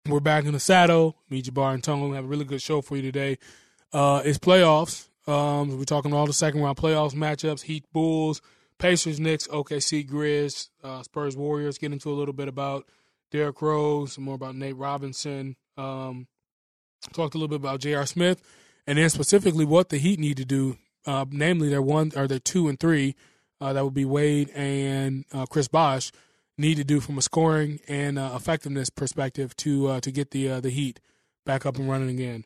We're back in the saddle. Me, Jabbar, and Tone have a really good show for you today. It's playoffs. We're talking all the second round playoffs matchups: Heat, Bulls, Pacers, Knicks, OKC, Grizz, Spurs, Warriors. Get into a little bit about Derrick Rose, some more about Nate Robinson. Talked a little bit about J.R. Smith, and then specifically what the Heat need to do. Namely, their 2 and 3. That would be Wade and Chris Bosh. Need to do from a scoring and effectiveness perspective to get the Heat back up and running again.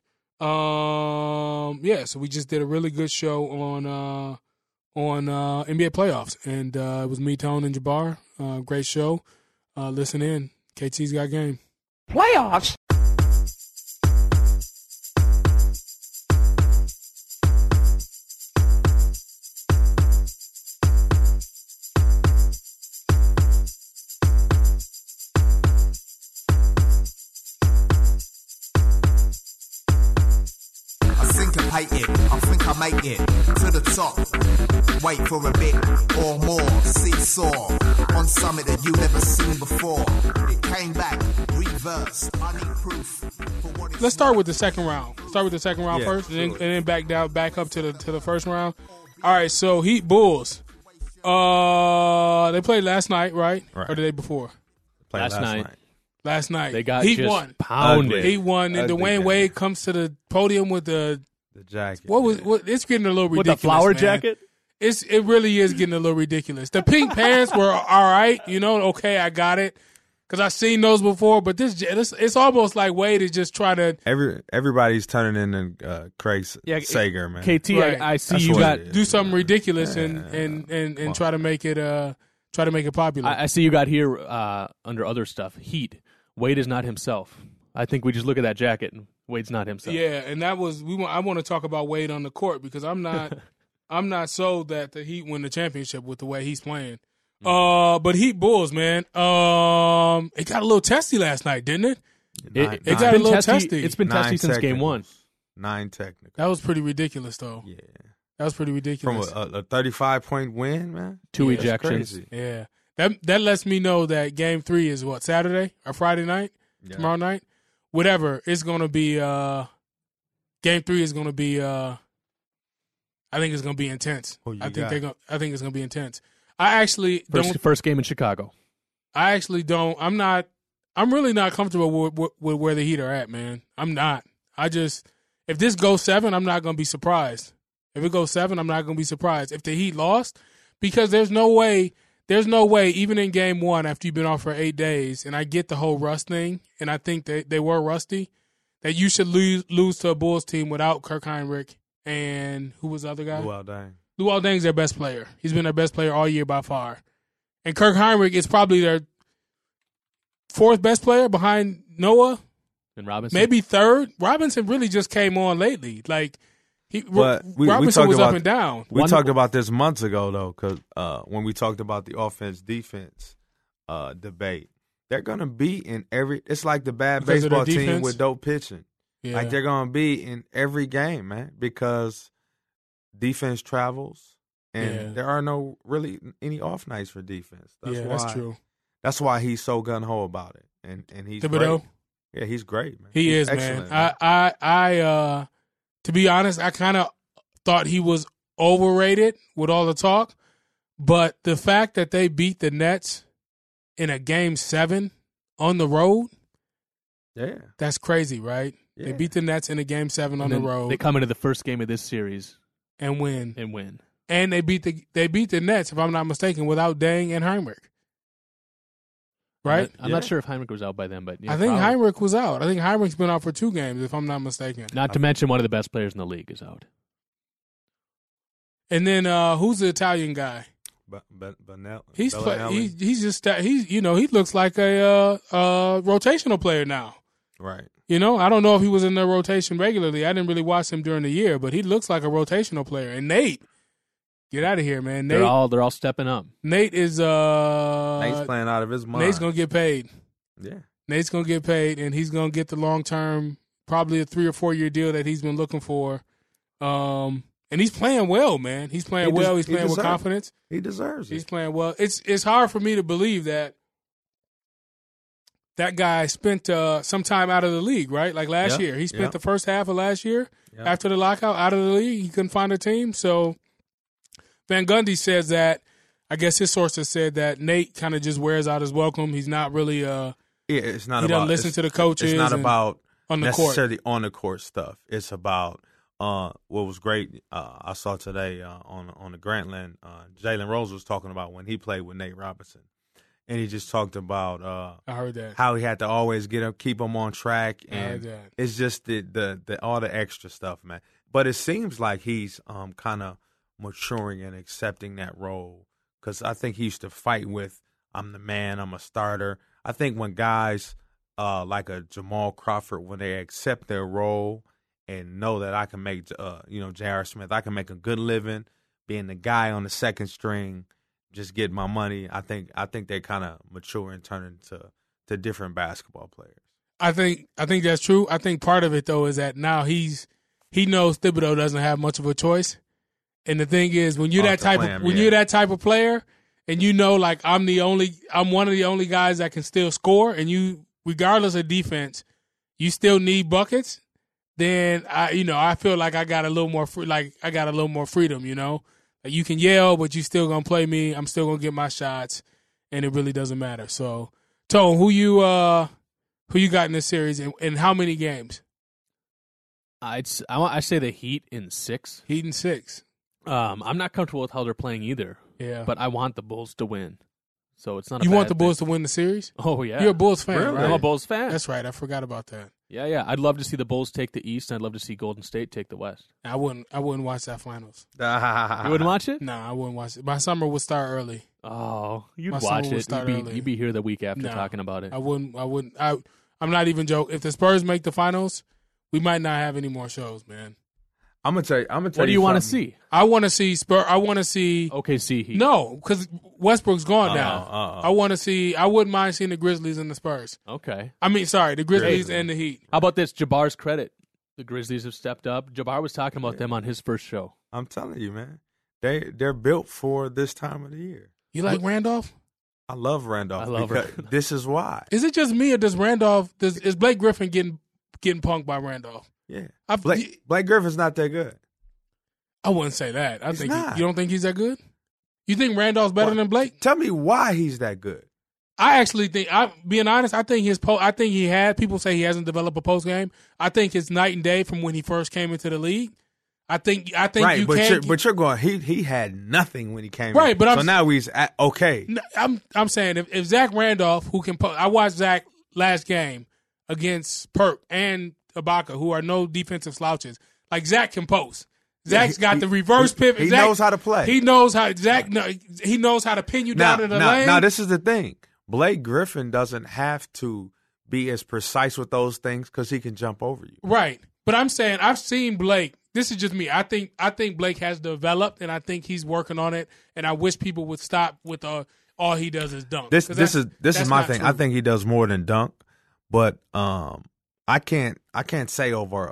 So we just did a really good show on NBA playoffs, and it was me, Tone, and Jabbar. Great show. Listen in. KT's got game. Playoffs. I think I make it to the top. Wait for a bit or more. Seesaw on something that you never seen before. It came back, reversed. I need proof for what it's. Let's start with the second round. Start with the second round first, sure. and then back up to the first round. All right, so Heat Bulls. They played last night, right? Or the day before? Played last night. Last night. They got Heat just won. pounded. Heat won, and Dwayne Wade comes to the podium with the jacket. It's getting a little ridiculous. With the flower man. jacket? It really is getting a little ridiculous. The pink pants were all right, okay, I got it. Because I've seen those before, but this it's almost like Wade is just trying to. Everybody's turning into Craig Sager, man. KT, Right. I see That's you what got it is. do something ridiculous and try to make it popular. I see you got here under other stuff. Heat. Wade is not himself. I think we just look at that jacket and Wade's not himself. Yeah, and that was I want to talk about Wade on the court because I'm not sold that the Heat win the championship with the way he's playing. But Heat Bulls, man, it got a little testy last night, didn't it? It got a little testy. It's been testy since game one. 9 technical. That was pretty ridiculous, though. Yeah. That was pretty ridiculous. From a 35-point win, man. 2 That's ejections. crazy. Yeah. That lets me know that game 3 is what, Saturday or Friday night? Yeah. Tomorrow night? Whatever. It's going to be game 3 is going to be I think it's going to be intense. I think it's going to be intense. I actually First game in Chicago. I'm really not comfortable with where the Heat are at, man. I'm not. If this goes 7, I'm not going to be surprised. If it goes 7, I'm not going to be surprised. If the Heat lost, because there's no way, even in game 1, after you've been off for 8 days, and I get the whole rust thing, and I think that they were rusty, that you should lose to a Bulls team without Kirk Heinrich and who was the other guy? Well done. Luol Deng's their best player. He's been their best player all year by far. And Kirk Heinrich is probably their 4th best player behind Noah. And Robinson? Maybe 3rd. Robinson really just came on lately. Like, talked Robinson was up and down. We talked about this months ago, though, because when we talked about the offense-defense debate, they're going to be in every – it's like the bad Because of their baseball team defense? with dope pitching. Yeah. Like, they're going to be in every game, man, because defense travels, and there are no really any off nights for defense. That's true. That's why he's so gung-ho about it, and he's Thibodeau? great. Yeah, he's great, man. He He's is, excellent, man. I to be honest, I kind of thought he was overrated with all the talk, but the fact that they beat the Nets in a game 7 on the road, that's crazy, right? Yeah. They beat the Nets in a game 7 on the road. They come into the first game of this series and win. And they beat the Nets, if I'm not mistaken, without Deng and Heinrich. Right? I'm not sure if Heinrich was out by then, but I think Heinrich was out. I think Heinrich's been out for 2 games, if I'm not mistaken. Not to mention one of the best players in the league is out. And then who's the Italian guy? He looks like a rotational player now. Right. I don't know if he was in the rotation regularly. I didn't really watch him during the year, but he looks like a rotational player. And Nate, get out of here, man. Nate, they're all stepping up. Nate is Nate's playing out of his mind. Nate's gonna get paid. Yeah. Nate's gonna get paid, and he's gonna get the long term, probably a 3 or 4 year deal that he's been looking for. And he's playing well, man. He's playing well. He's playing with confidence. He deserves it. He's playing well. It's hard for me to believe that that guy spent some time out of the league, right? Like last year. He spent the first half of last year after the lockout out of the league. He couldn't find a team. So Van Gundy says that, I guess his sources said that Nate kind of just wears out his welcome. He's not really it's not he doesn't listen to the coaches. It's not about on the necessarily court. on the court stuff. It's about what was great. I saw today on the Grantland. Jalen Rose was talking about when he played with Nate Robinson, and he just talked about I heard that how he had to always keep him on track, I heard and that. it's just the all the extra stuff, man. But it seems like he's kind of maturing and accepting that role, because I think he used to fight with, I'm the man, I'm a starter. I think when guys like a Jamal Crawford, when they accept their role and know that I can make, J.R. Smith, I can make a good living being the guy on the second string, just get my money. I think they kind of mature and turn into different basketball players. I think that's true. I think part of it though is that now he knows Thibodeau doesn't have much of a choice. And the thing is, when you're that type of player, and you know, like I'm one of the only guys that can still score, and you, regardless of defense, you still need buckets. Then I feel like I got a little more freedom. You know, like you can yell, but you still gonna play me. I'm still gonna get my shots, and it really doesn't matter. So, Tone, who you got in this series, and how many games? I say the Heat in 6. Heat in 6. I'm not comfortable with how they're playing either. Yeah, but I want the Bulls to win. So it's not. You want the Bulls to win the series? Oh yeah, you're a Bulls fan, really? right? I'm a Bulls fan. That's right. I forgot about that. Yeah. I'd love to see the Bulls take the East, and I'd love to see Golden State take the West. I wouldn't watch that finals. You wouldn't watch it? No, I wouldn't watch it. My summer would start early. Oh, you'd My watch summer would it. start early. You'd be here the week after talking about it. I wouldn't. I'm not even joking. If the Spurs make the finals, we might not have any more shows, man. I'm gonna tell you. What do you want to see? I want to see I want to see OKC Heat. No, because Westbrook's gone now. I want to see. I wouldn't mind seeing the Grizzlies and the Spurs. Okay. I mean, sorry, the Grizzlies and the Heat. How about this? Jabbar's credit. The Grizzlies have stepped up. Jabbar was talking about them on his first show. I'm telling you, man. They're built for this time of the year. You like Randolph? I love Randolph. I love because this is why. Is it just me, or does Randolph? Is Blake Griffin getting punked by Randolph? Yeah. Blake Griffin's not that good. I wouldn't say that. I He's think not. You don't think he's that good? You think Randolph's better than Blake? Tell me why he's that good. I actually think, being honest, I think he had. People say he hasn't developed a post game. I think it's night and day from when he first came into the league. I think right, you but can't. But you're going. He had nothing when he came. Right, in. but so now he's okay. I'm saying if Zach Randolph, who can, I watched Zach last game against Perk and Ibaka, who are no defensive slouches. Like Zach can post. Zach's got the reverse pivot. He Zach knows how to play. He knows how. He knows how to pin you down in the lane. Now, this is the thing. Blake Griffin doesn't have to be as precise with those things because he can jump over you. Right. But I'm saying I've seen Blake. This is just me. I think Blake has developed, and I think he's working on it. And I wish people would stop with all he does is dunk. This is my thing. True. I think he does more than dunk, but I can't say over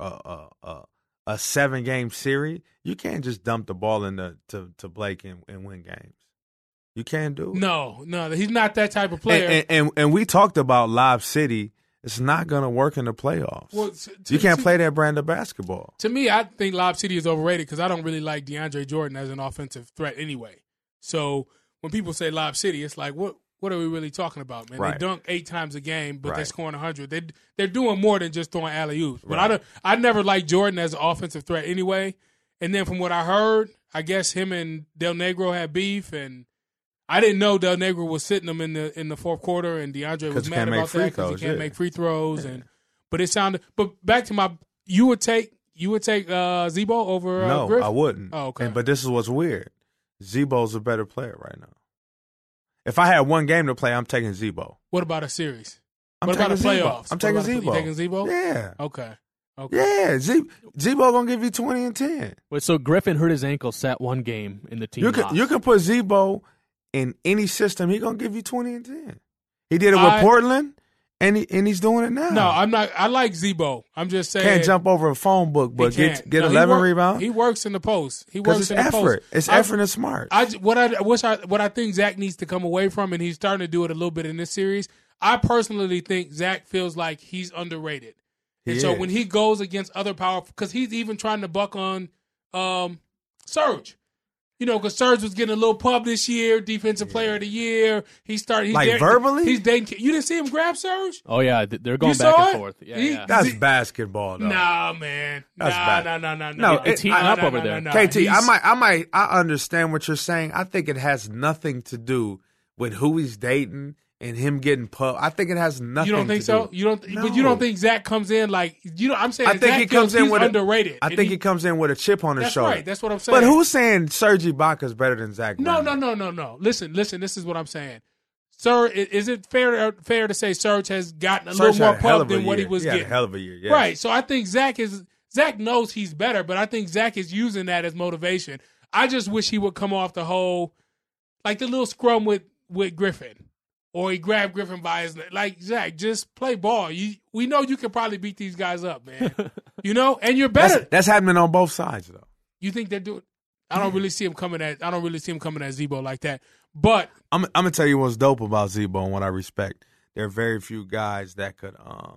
a 7-game series, you can't just dump the ball to Blake and win games. You can't do it. No, he's not that type of player. And we talked about Lob City. It's not going to work in the playoffs. Well, you can't play that brand of basketball. To me, I think Lob City is overrated because I don't really like DeAndre Jordan as an offensive threat anyway. So when people say Lob City, it's like, what are we really talking about, man? Right. They dunk 8 times a game, but Right. they're scoring 100. They're doing more than just throwing alley-oops. But Right. I never liked Jordan as an offensive threat anyway. And then from what I heard, I guess him and Del Negro had beef, and I didn't know Del Negro was sitting them in the fourth quarter, and DeAndre was mad about that because he can't make free throws. Yeah. But it sounded. But back to you would take Zebo over No, Griff? I wouldn't. Oh, okay. But this is what's weird. Zebo's a better player right now. If I had one game to play, I'm taking Zebo. What about a series? I'm What about the taking Zebo. playoffs? I'm taking Zebo. You taking Zebo? Yeah. Okay. Yeah, Zebo gonna give you 20 and 10. Wait, so Griffin hurt his ankle, sat one game in the team. You can put Zebo in any system. He gonna give you 20 and 10. He did it with Portland, and he's doing it now. No, I'm not. I like Zebo. I'm just saying. Can't jump over a phone book, but get 11 rebounds. He works in the post. He Because works it's in the effort. post. It's effort and smart. What I think Zach needs to come away from, and he's starting to do it a little bit in this series. I personally think Zach feels like he's underrated. And so when he goes against other powerful, because he's even trying to buck on Serge. You know, because Serge was getting a little pub this year, Defensive Player of the Year. He's verbally? He's dating. You didn't see him grab Serge? Oh, yeah. They're going You back saw and it? forth. Yeah. That's basketball, though. Nah, man. That's bad. No. It's heating up over there. KT, I understand what you're saying. I think it has nothing to do with who he's dating and him getting pub. I think it has nothing. You don't think so? Do. You don't. No. But you don't think Zach comes in like I'm saying. I think Zach he comes in he's with underrated. I think he comes in with a chip on his That's shoulder. right. That's what I'm saying. But who's saying Serge Ibaka's better than Zach? No. Brandon? Listen. This is what I'm saying. Sir, is it fair to say Serge has gotten a Serge little more had a hell pub of a than what he year. was He had getting? a hell of a year. Yes. Right. So I think Zach knows he's better, but I think Zach is using that as motivation. I just wish he would come off the whole, like the little scrum with Griffin. Or he grabbed Griffin by his neck. Like, Zach, just play ball. We know you can probably beat these guys up, man. You know? And you're better. That's happening on both sides, though. You think they're doing I don't really see him coming at Zebo like that. But I'm gonna tell you what's dope about Zebo and what I respect. There are very few guys that could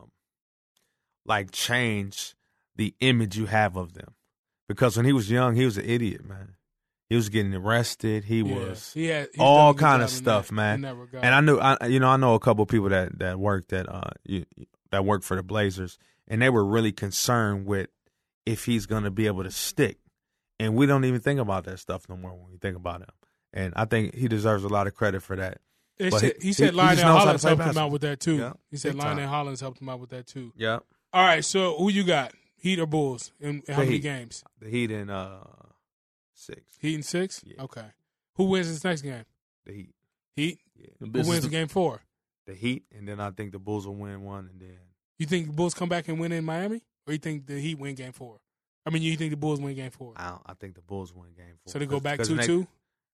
change the image you have of them. Because when he was young, he was an idiot, man. He was getting arrested. He was he's all done a good kind job of stuff, in man. that regard. And I know a couple of people that worked that worked for the Blazers, and they were really concerned with if he's going to be able to stick. And we don't even think about that stuff no more when we think about him. And I think he deserves a lot of credit for that. He said Lionel Hollins helped him out with that too. Yeah, he said big time. Lionel Hollins helped him out with that too. Yeah. All right, so who you got? Heat or Bulls? And how many Heat. games? The Heat in 6. Heat in 6? Yeah. Okay. Who wins this next game? The Heat. Heat? Yeah. Who wins game 4? The Heat, and then I think the Bulls will win 1, and then You think the Bulls come back and win in Miami? Or you think the Heat win game 4? I mean, you think the Bulls win game 4? I think the Bulls win game 4. So they go back 2-2?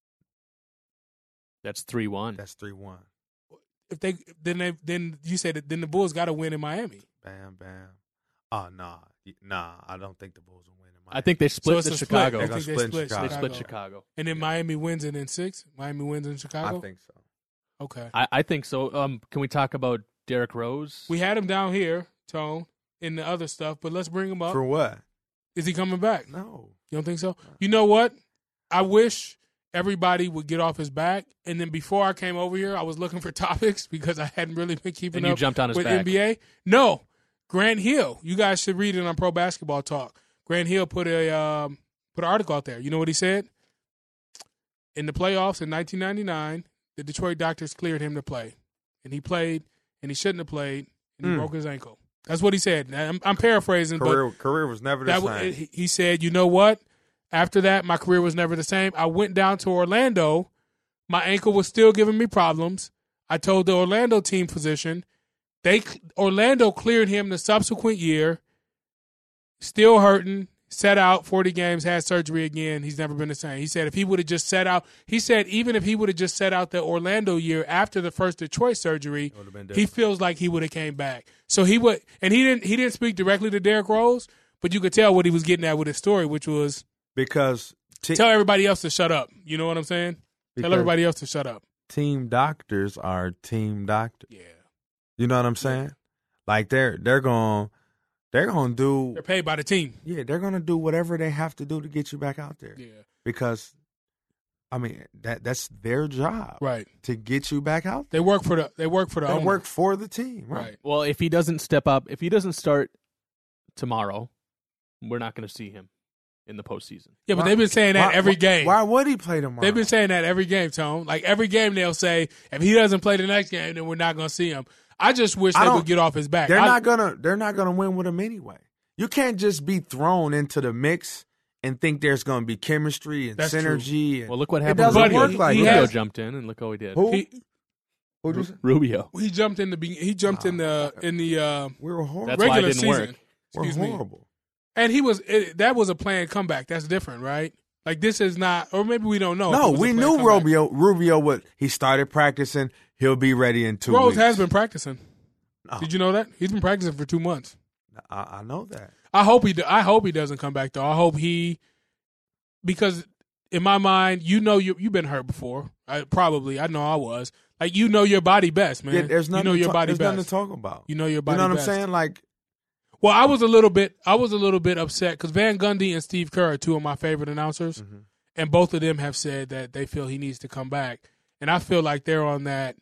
That's 3-1. That's 3-1. If they then you said that then the Bulls got to win in Miami. Bam, bam. Oh, nah. I don't think the Bulls will win in Miami. I think they split So to it's a Chicago. split. They're I gonna think they split split They split Chicago. And then Miami wins it in 6? Miami wins in Chicago? I think so. Okay. I think so. Can we talk about Derrick Rose? We had him down here, Tone, in the other stuff, but let's bring him up. For what? Is he coming back? No. You don't think so? You know what? I wish everybody would get off his back. And then before I came over here, I was looking for topics because I hadn't really been keeping And you up jumped on his with back. NBA. No. Grant Hill. You guys should read it on Pro Basketball Talk. Grant Hill put an article out there. You know what he said? In the playoffs in 1999, the Detroit Doctors cleared him to play. And he played, and he shouldn't have played, and he broke his ankle. That's what he said. Now, I'm paraphrasing, but Career was never the same. he said, you know what? After that, my career was never the same. I went down to Orlando. My ankle was still giving me problems. I told the Orlando team physician. Orlando cleared him the subsequent year. Still hurting. Set out 40 games, had surgery again. He's never been the same. He said if he would have just set out, even if he would have just set out the Orlando year after the first Detroit surgery, he feels like he would have came back. So he would, and he didn't speak directly to Derrick Rose, but you could tell what he was getting at with his story, which was Because tell everybody else to shut up. You know what I'm saying? Tell everybody else to shut up. team doctors are team doctors. Yeah. You know what I'm saying? Like they're gonna do. They're paid by the team. Yeah, they're gonna do whatever they have to do to get you back out there. Yeah. Because, I mean, that's their job, Right. to get you back out They there. work for the They owner. work for the team, right? Right. Well, if he doesn't step up, if he doesn't start tomorrow, we're not going to see him in the postseason. Yeah, but they've been saying that every game. Why would he play tomorrow? They've been saying that every game, Tone. Like every game they'll say, if he doesn't play the next game, then we're not going to see him. I just wish they would get off his back. They're not gonna win with him anyway. You can't just be thrown into the mix and think there's gonna be chemistry and That's synergy. And Well, look what it happened. doesn't Buddy, work like he Rubio has- jumped in, and look how he did. Who? He, Who'd you say? Rubio. he jumped in the We were horrible. That's why it regular didn't season. work. We're Excuse me. horrible. And that was a planned comeback. That's different, right? Like this is not, or maybe we don't know. if it No, was a we planned knew comeback. Rubio would. He started practicing. He'll be ready in 2 weeks. Rose has been practicing. No. Did you know that? He's been practicing for 2 months. I know that. I hope he doesn't come back though. I hope because in my mind, you've been hurt before. I know I was. Like, you know your body best, man. Yeah, there's nothing. You know your body there's best. nothing to talk about. You know your body You know what best. I'm saying? Like, Well, I was a little bit upset because Van Gundy and Steve Kerr are two of my favorite announcers, and both of them have said that they feel he needs to come back. And I feel like they're on that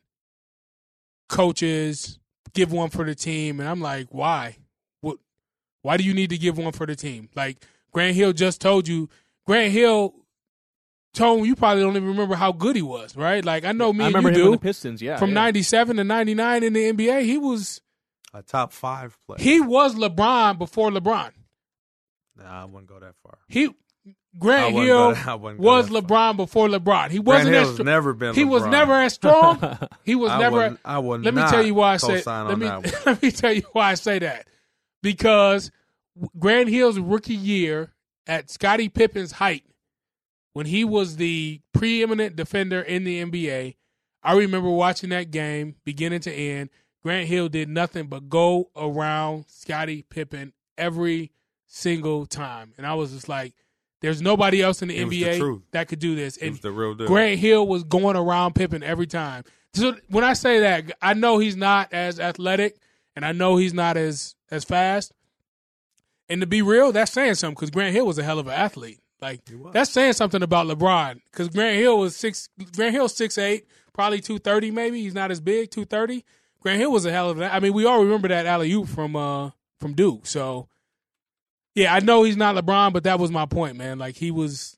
coaches give one for the team, and I'm like, why? Why do you need to give one for the team? Like, Grant Hill just told you. Grant Hill, Tone, you probably don't even remember how good he was, right? Like, I know me I and remember you him do. with the Pistons, yeah. From 97 to 99 in the NBA, he was a top 5 player. he was LeBron before LeBron. Nah, I wouldn't go that far. Grant Hill was LeBron before LeBron. He wasn't Grant as Hill's never been. he LeBron. was never as strong. He was never. I would Let me tell you why I say. Let Let me tell you why I say that. Because Grant Hill's rookie year at Scottie Pippen's height, when he was the preeminent defender in the NBA, I remember watching that game beginning to end. Grant Hill did nothing but go around Scottie Pippen every single time, and I was just like, "There's nobody else in the NBA that could do this." And the real deal. Grant Hill was going around Pippen every time. So when I say that, I know he's not as athletic, and I know he's not as fast. And to be real, that's saying something because Grant Hill was a hell of an athlete. Like, that's saying something about LeBron because Grant Hill was 6'8", probably 230 maybe. He's not as big, 230. Grant Hill was a hell of an. I mean, we all remember that alley-oop from Duke. So, yeah, I know he's not LeBron, but that was my point, man. Like, he was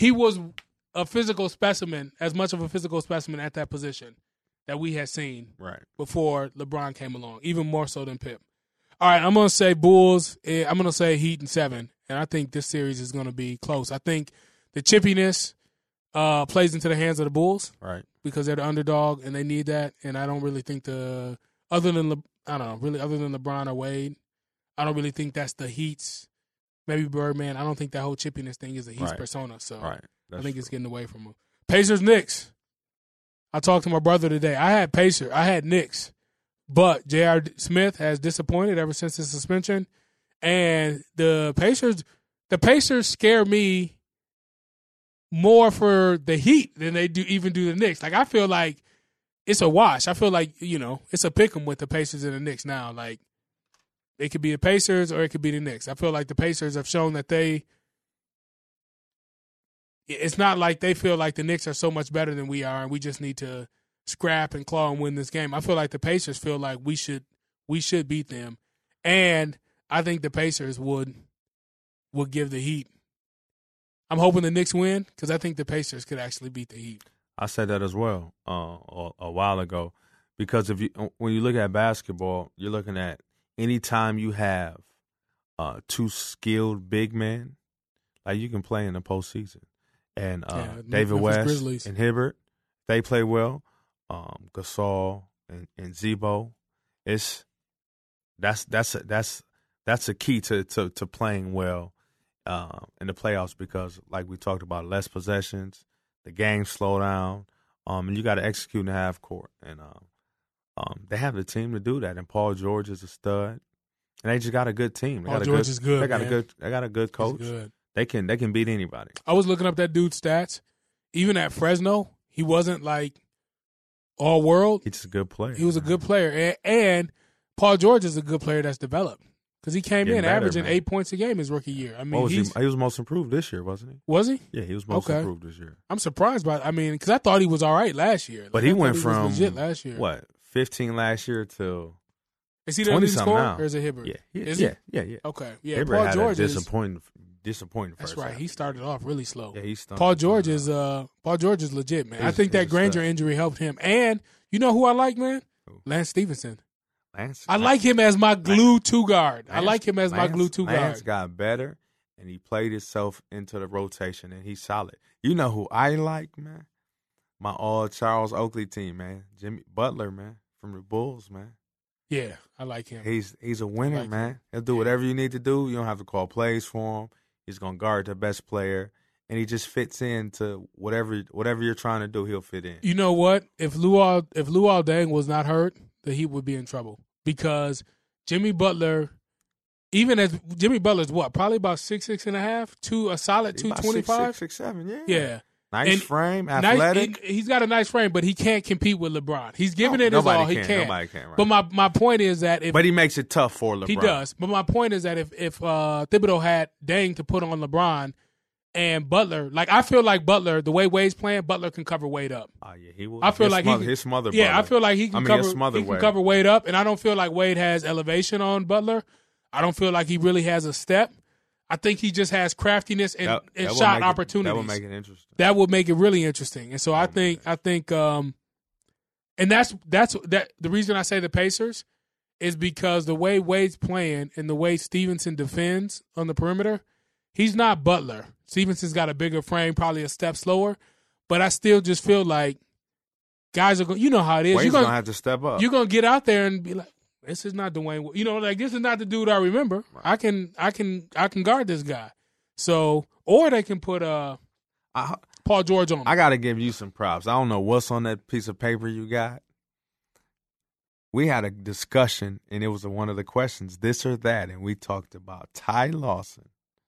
a physical specimen, as much of a physical specimen at that position that we had seen before LeBron came along, even more so than Pip. All right, I'm going to say Bulls. I'm going to say Heat in 7, and I think this series is going to be close. I think the chippiness plays into the hands of the Bulls, right? Because they're the underdog and they need that. And I don't really think other than LeBron or Wade, I don't really think that's the Heat's. Maybe Birdman. I don't think that whole chippiness thing is the Heat's persona. So I think it's getting away from them. Pacers, Knicks. I talked to my brother today. I had Knicks. But J.R. Smith has disappointed ever since his suspension. And the Pacers scare me more for the Heat than they do the Knicks. Like, I feel like it's a wash. I feel like, it's a pick 'em with the Pacers and the Knicks now. Like, it could be the Pacers or it could be the Knicks. I feel like the Pacers have shown that it's not like they feel like the Knicks are so much better than we are and we just need to scrap and claw and win this game. I feel like the Pacers feel like we should beat them. And I think the Pacers would give the Heat. I'm hoping the Knicks win because I think the Pacers could actually beat the Heat. I said that as well a while ago because when you look at basketball, you're looking at anytime you have two skilled big men, like you can play in the postseason. And David West Grizzlies and Hibbert, they play well. Gasol and Zebo, that's a key to playing well in the playoffs because, like we talked about, less possessions, the game slow down, and you got to execute in the half court. And they have the team to do that. And Paul George is a stud, and they just got a good team. Paul George is good. They got a good coach. Good. They can beat anybody. I was looking up that dude's stats. Even at Fresno, he wasn't like all world. He's a good player. He was a good player, and Paul George is a good player that's developed because he came in averaging 8 points a game his rookie year. I mean, he was most improved this year, wasn't he? Was he? Yeah, he was most improved this year. I'm surprised by. I mean, because I thought he was all right last year. But he went from legit last year. What 15 last year to is he the leading scorer or is it Hibbert? Yeah. Okay, yeah. Hibbert Paul had George a disappointing. That's right. He started off really slow. Yeah, Paul George is legit, man. I think that Granger injury helped him. And you know who I like, man? Lance Stevenson. I like him as my glue two guard. Lance got better, and he played himself into the rotation, and he's solid. You know who I like, man? My all Charles Oakley team, man. Jimmy Butler, man, from the Bulls, man. Yeah, I like him. He's a winner, man. He'll do whatever you need to do. You don't have to call plays for him. He's gonna guard the best player, and he just fits into whatever you're trying to do. He'll fit in. You know what? If Luol Deng was not hurt, the Heat would be in trouble because Jimmy Butler, Jimmy Butler's what? Probably about 6'6.5", a solid 225, 6'7", yeah. Nice frame, athletic. He's got a nice frame, but he can't compete with LeBron. He's giving it his nobody all. He can. can't. Nobody can. Right. But my point is that if but he makes it tough for LeBron. he does. But my point is that if Thibodeau had Dame to put on LeBron and Butler, like I feel like Butler, the way Wade's playing, Butler can cover Wade up. Oh yeah, he will. I feel his smother. Yeah, Butler. I feel like he can cover Wade up, and I don't feel like Wade has elevation on Butler. I don't feel like he really has a step. I think he just has craftiness and shot opportunities. That would make it interesting. That would make it really interesting. And so I think, and that's the reason I say the Pacers is because the way Wade's playing and the way Stevenson defends on the perimeter, he's not Butler. Stevenson's got a bigger frame, probably a step slower, but I still just feel like guys are going. You know how it is. Wade's gonna have to step up. You're gonna get out there and be like, this is not Dwayne. You know, like this is not the dude I remember. Right. I can guard this guy. So, or they can put Paul George on him. I got to give you some props. I don't know what's on that piece of paper you got. We had a discussion, and it was one of the questions, this or that, and we talked about Ty Lawson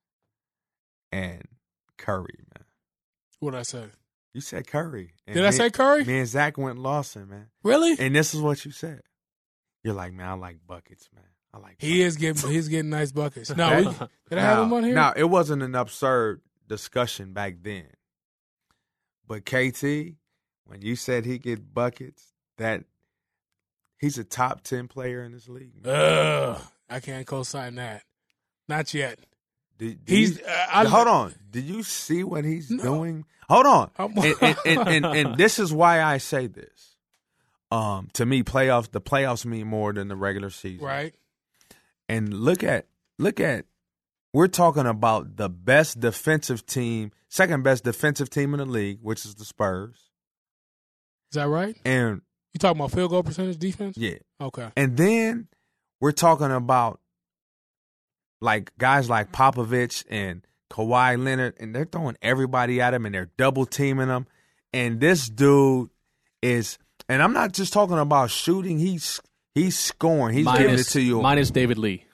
and Curry, man. What did I say? You said Curry. Did I say Curry? Me and Zach went Lawson, man. Really? And this is what you said. You're like, man, I like buckets, man. He's getting nice buckets. No, did I have him on here? Now, it wasn't an absurd discussion back then. But KT, when you said he get buckets, that he's a top 10 player in this league. I can't co-sign that. Not yet. Hold on. Did you see what he's doing? Hold on. And this is why I say this. To me, the playoffs mean more than the regular season. Right. And look at we're talking about the best defensive team, second best defensive team in the league, which is the Spurs. Is that right? And you talking about field goal percentage defense? Yeah. Okay. And then we're talking about like guys like Popovich and Kawhi Leonard, and they're throwing everybody at him and they're double teaming him. And this dude is, and I'm not just talking about shooting, he's scoring. He's giving it to you. Minus David Lee.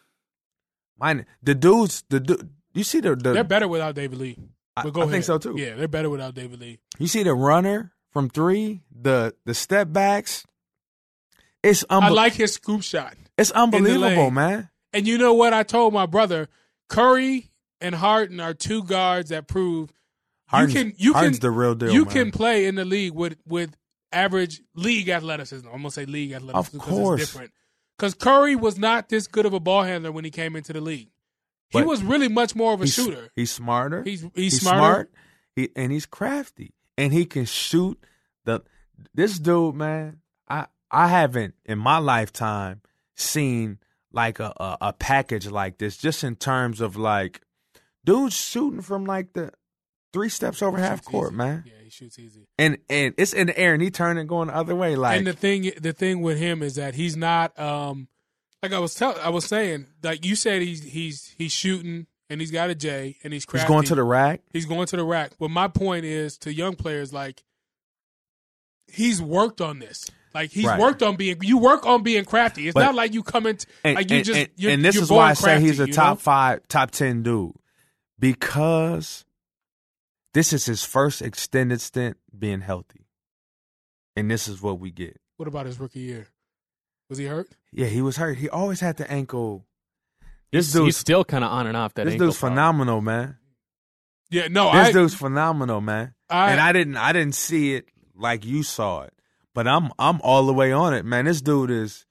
You see the they're better without David Lee. But go ahead. I think so too. Yeah, they're better without David Lee. You see the runner from three, the step backs. It's I like his scoop shot. It's unbelievable, man. And you know what? I told my brother, Curry and Harden are two guards that prove Harden's the real deal. You man. can play in the league with average league athleticism. I'm gonna say league athleticism because it's different. Because Curry was not this good of a ball handler when he came into the league. He was really much more of a shooter. He's smarter. He's smarter. Smart. And he's crafty. And he can shoot. This dude, man, I haven't in my lifetime seen like a package like this, just in terms of like dudes shooting from like the 3 steps over half court, easy. man. Yeah, he shoots easy. And it's in the air and he turning going the other way. Like, and the thing with him is that he's not like I was saying, like you said, he's shooting and he's got a J and he's crafty. He's going to the rack. He's going to the rack. But my point is to young players, like he's worked on this. Like he's worked on being. You work on being crafty. It's not like you come in like you just. And this is why I say he's a top 5, top 10 dude, because this is his first extended stint being healthy, and this is what we get. What about his rookie year? Was he hurt? Yeah, he was hurt. He always had the ankle. He's still kind of on and off that. This ankle dude's phenomenal, man. Yeah, no, this dude's phenomenal, man. And I didn't see it like you saw it, but I'm all the way on it, man. This dude is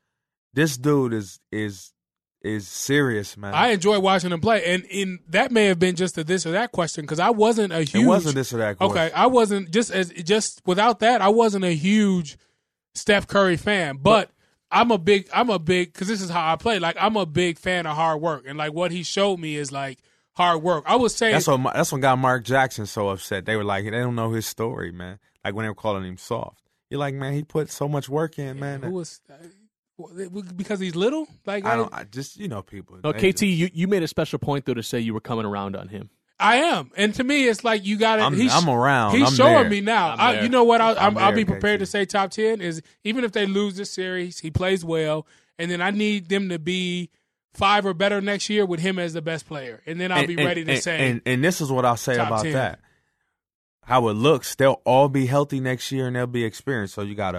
serious, man. I enjoy watching him play, and that may have been just a this or that question because I wasn't a huge. It wasn't this or that question. Okay, I wasn't just without that. I wasn't a huge Steph Curry fan, but I'm a big because this is how I play. Like I'm a big fan of hard work, and like what he showed me is like hard work. I was saying that's what got Mark Jackson so upset. They were like, they don't know his story, man. Like when they were calling him soft. You're like, man, he put so much work in, man. Who was because he's little? Like I just people. No, KT, you made a special point though to say you were coming around on him. I am, and to me, it's like you got it. I'm around. He's I'm showing there. me now. You know what? I'll be prepared to say top 10 is even if they lose this series, he plays well, and then I need them to be 5 or better next year with him as the best player, and then I'll be ready to say. And this is what I'll say about 10. that. how it looks, they'll all be healthy next year and they'll be experienced. So you got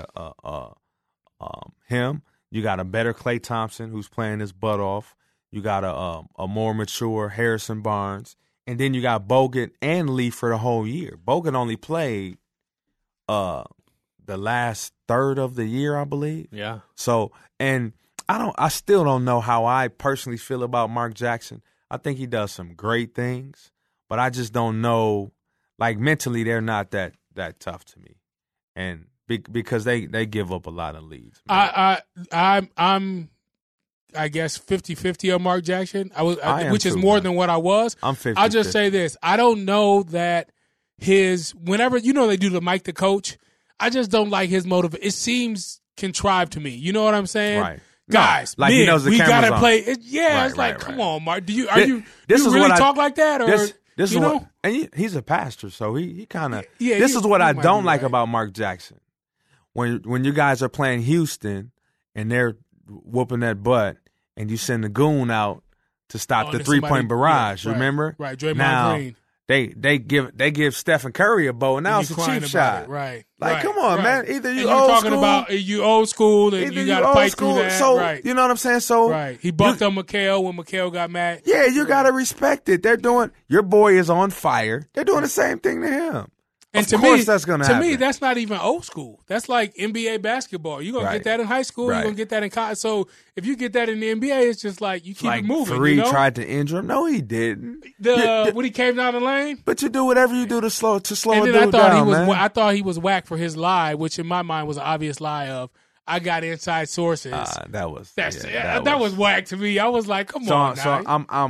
him. You got a better Klay Thompson who's playing his butt off. You got a more mature Harrison Barnes. And then you got Bogut and Lee for the whole year. Bogut only played the last third of the year, I believe. Yeah. So, and I still don't know how I personally feel about Mark Jackson. I think he does some great things, but I just don't know. Like, mentally, they're not that tough to me, and because they give up a lot of leads. I'm I guess 50-50 on Mark Jackson. Which is more than what I was. I'm 50. I'll just say this: I don't know that whenever they do the Mike the Coach, I just don't like his motive. It seems contrived to me. You know what I'm saying? Right. Guys, no, like men, he knows the we camera's gotta on. play. Come on, Mark. Do you really talk like that, or this is you know? what, and he's a pastor, so he kind of. Yeah, this is what I don't like right. about Mark Jackson. When you guys are playing Houston and they're whooping that butt, and you send the goon out to stop the 3-point barrage. Yeah, right, remember? Right, Draymond now, Green. They give Stephen Curry a bow, and now it's a cheap shot. Right. Like, right, come on, right. man. Either you and old you're talking school, about you old school, and you got to fight through that. So right. you know what I'm saying? So right. He bucked on McHale when McHale got mad. Yeah, you got to respect it. They're doing your boy is on fire. They're doing the same thing to him. And of course that's going to happen. To me, that's not even old school. That's like NBA basketball. You're going to get that in high school. You're going to get that in college. So if you get that in the NBA, it's just like you keep it moving. Fareed tried to injure him. No, he didn't. When he came down the lane? But you do whatever you do to slow a dude down, I thought he was whacked for his lie, which in my mind was an obvious lie of, I got inside sources. That was whack to me. I was like, come on. So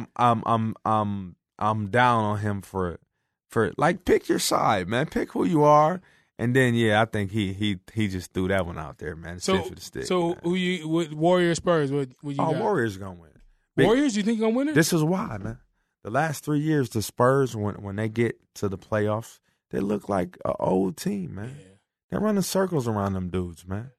I'm down on him for like, pick your side, man. Pick who you are, and then I think he just threw that one out there, man. So for the stick, so man. Warriors Spurs? What you got? Warriors gonna win. Warriors? You think gonna win it? This is why, man. The last 3 years, the Spurs when they get to the playoffs, they look like an old team, man. Yeah. They're running circles around them dudes, man.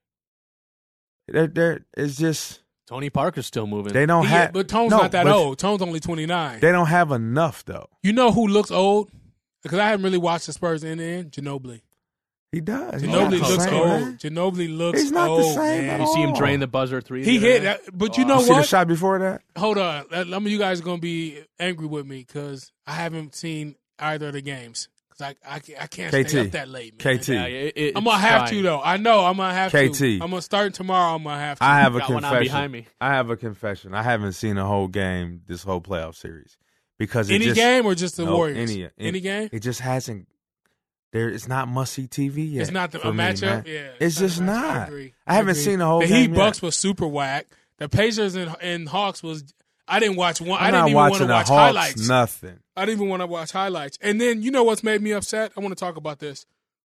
It's just. Tony Parker's still moving. They don't have, but Tone's not that old. Tone's only 29. They don't have enough though. You know who looks old? Because I haven't really watched the Spurs in the end. Ginobili. He does. Ginobili looks old. Ginobili looks old. He's not the same man. at all. You see him drain the buzzer three. He hit that, but you know what? You see the shot before that? Hold on. You guys are going to be angry with me because I haven't seen either of the games. Because I can't stay up that late, man. KT. Yeah, I'm going to have to, though. I know I'm going to have KT. to. I'm going to start tomorrow. I'm going to have to. I have a Got one confession. behind me. I have a confession. I haven't seen a whole game this whole playoff series. Because any game or just the Warriors? Any game? It just hasn't. It's not must-see TV yet. It's not a Man. matchup? Yeah. It's just not. I agree. I haven't seen the whole game. The Heat Bucks was super whack. The Pacers and Hawks was. I didn't watch one. I didn't even want to watch Hawks, highlights. Nothing. I didn't even want to watch highlights. And then you know what's made me upset? I want to talk about this.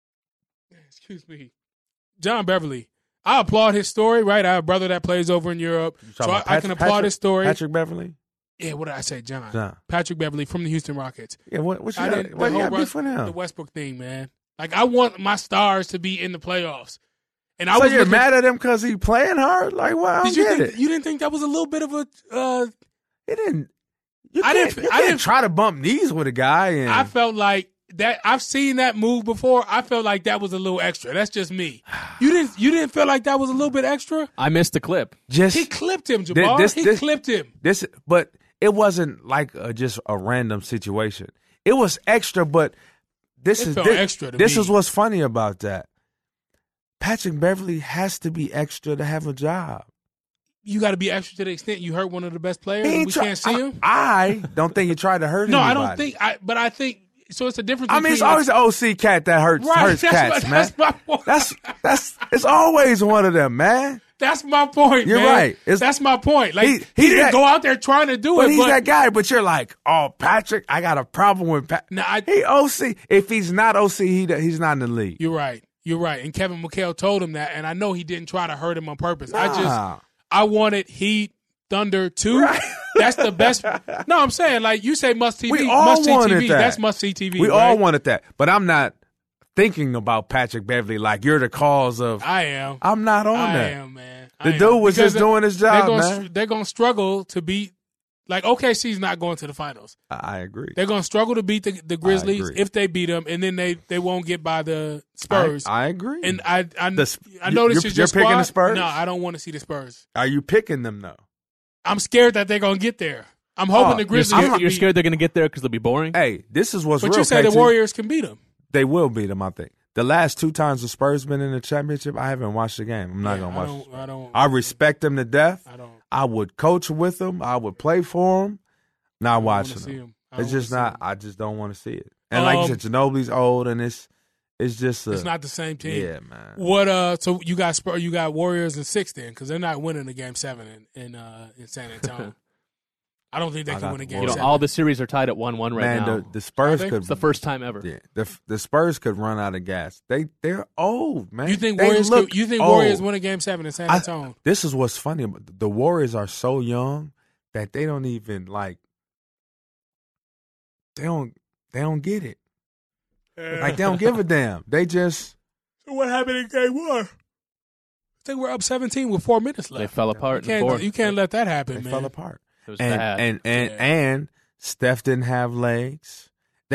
Excuse me. John Beverly. I applaud his story, right? I have a brother that plays over in Europe. So I can applaud his story. Patrick Beverly? Yeah, what did I say, John? Patrick Beverly from the Houston Rockets. Yeah, what you got beef for him? The Westbrook thing, man. Like, I want my stars to be in the playoffs. And so you're mad at him because he playing hard? Like, well, you didn't think that was a little bit of a... He didn't... You can't try to bump knees with a guy. And I felt like that. I've seen that move before. I felt like that was a little extra. That's just me. You didn't feel like that was a little bit extra? I missed the clip. He clipped him, Jabbar. He clipped him. But it wasn't like just a random situation. It was extra, but this is what's funny about that. Patrick Beverly has to be extra to have a job. You got to be extra to the extent you hurt one of the best players and we can't see him? I don't think he tried to hurt anybody. I don't think but I think so it's a difference between... I mean, it's always an OC cat that hurts cats, man. That's my point. It's always one of them, man. That's my point, You're man. right. That's my point. Like, he didn't go out there trying to do it. He's that guy, but you're like, oh, Patrick, I got a problem with Patrick. He OC. If he's not OC, he's not in the league. You're right. And Kevin McHale told him that, and I know he didn't try to hurt him on purpose. I wanted Heat, Thunder too. Right. That's the best. No, I'm saying, like you say, must TV. We all wanted that. That's must see TV. We all wanted that, but I'm not thinking about Patrick Beverly like you're the cause of. I am. I'm not on that. I am, man. The dude was just doing his job, man. They're gonna struggle to beat Like OKC's not going to the finals. I agree. They're going to struggle to beat the Grizzlies agree. if they beat them, and then they won't get by the Spurs. I agree. And I know this you're is your picking squad. the Spurs? No, I don't want to see the Spurs. Are you picking them though? I'm scared that they're going to get there. I'm hoping the Grizzlies. You're scared they're going to get there because they'll be boring? Hey, this is what's But real. you say the KT. Warriors can beat them. They will beat them, I think. The last 2 times the Spurs been in the championship, I haven't watched the game. I'm not going to watch it. I respect them to death. I would coach with them. I would play for them. Not watching them. It's just not. I just don't want to see it. And like you said, Ginobili's old, and it's just. It's not the same team. Yeah, man. What? So you got Warriors in 6 then, because they're not winning the game 7 in San Antonio. I don't think they can win a game 7. All the series are tied at 1-1 right now. Man, the Spurs could. It's the first time ever. Yeah, the Spurs could run out of gas. They're old, man. You think Warriors win a game 7 in San Antonio? This is what's funny. The Warriors are so young that they don't even like. They don't get it. Like they don't give a damn. They just. So what happened in game 1? I think we're up 17 with 4 minutes left. They fell apart. You can't let that happen, They man. fell apart. It was bad. And Steph didn't have legs.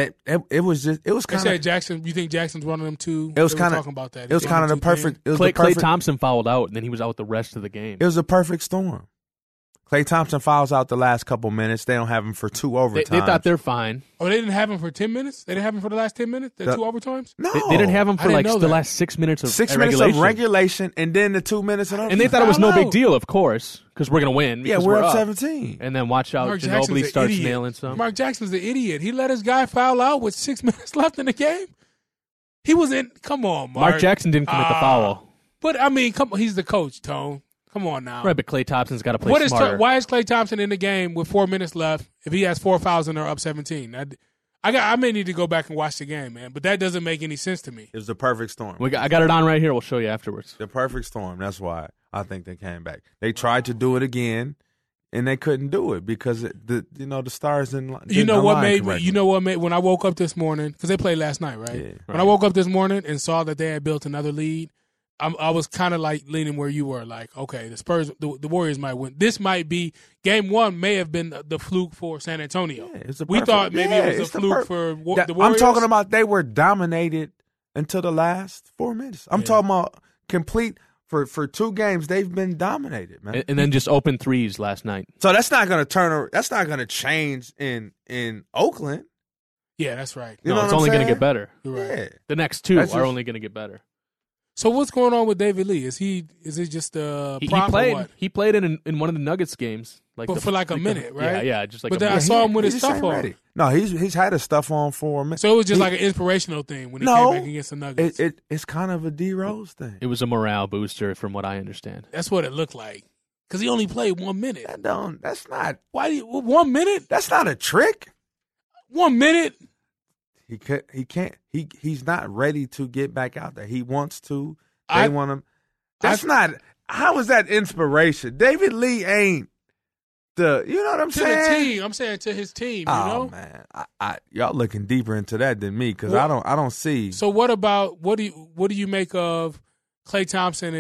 It was kind of. Said Jackson. You think Jackson's running them too? It was kind of talking about that. It was kind of the perfect. It was Klay Thompson fouled out, and then he was out the rest of the game. It was a perfect storm. Klay Thompson fouls out the last couple minutes. They don't have him for 2 overtimes. They thought they're fine. Oh, they didn't have him for 10 minutes? They didn't have him for the last 10 minutes? The 2 overtimes? No. They didn't have him for the last 6 minutes of 6 regulation. minutes of regulation and then the 2 minutes of overtime. And they thought it was no big deal, of course, because we're going to win. Yeah, we're up 17. And then watch out, Mark Ginobili Jackson's starts idiot. nailing some. Mark Jackson's the idiot. He let his guy foul out with 6 minutes left in the game. He was in. Come on, Mark Jackson didn't commit the foul. But, I mean, come on, he's the coach, Tone. Come on now. Right, but Klay Thompson's got to play smarter. Why is Klay Thompson in the game with 4 minutes left if he has 4 fouls and they're up 17? I may need to go back and watch the game, man, but that doesn't make any sense to me. It was the perfect storm. I got it on right here. We'll show you afterwards. The perfect storm. That's why I think they came back. They tried to do it again, and they couldn't do it because the stars didn't. You know what made when I woke up this morning, because they played last night, right? Yeah. When I woke up this morning and saw that they had built another lead, I was kind of like leaning where you were, like, okay, the Spurs, the Warriors might win. This might be game 1. May have been the fluke for San Antonio. Yeah, we thought maybe it was a fluke for the Warriors. I'm talking about they were dominated until the last 4 minutes. I'm talking about complete for 2 games. They've been dominated, man. And then just open threes last night. So that's not going to That's not going to change in Oakland. Yeah, that's right. You know it's what only I'm going to saying? get better. You're right. Yeah. The next 2 are only going to get better. So what's going on with David Lee? Is he just a prop or what? He played in one of the Nuggets games, for like a minute, right? Yeah, just like. But then I saw him with his stuff on. Ready. No, he's had his stuff on for a minute. So it was just like an inspirational thing when he came back against the Nuggets. It's kind of a D Rose thing. It was a morale booster, from what I understand. That's what it looked like. Because he only played 1 minute. That's not. Why? 1 minute? That's not a trick. 1 minute? He can't. He's not ready to get back out there. He wants to. They want him. That's not. How is that inspiration? David Lee ain't the. You know what I'm saying? To the team. I'm saying to his team. You know, man. Y'all looking deeper into that than me because I don't see. So what about what do you make of Klay Thompson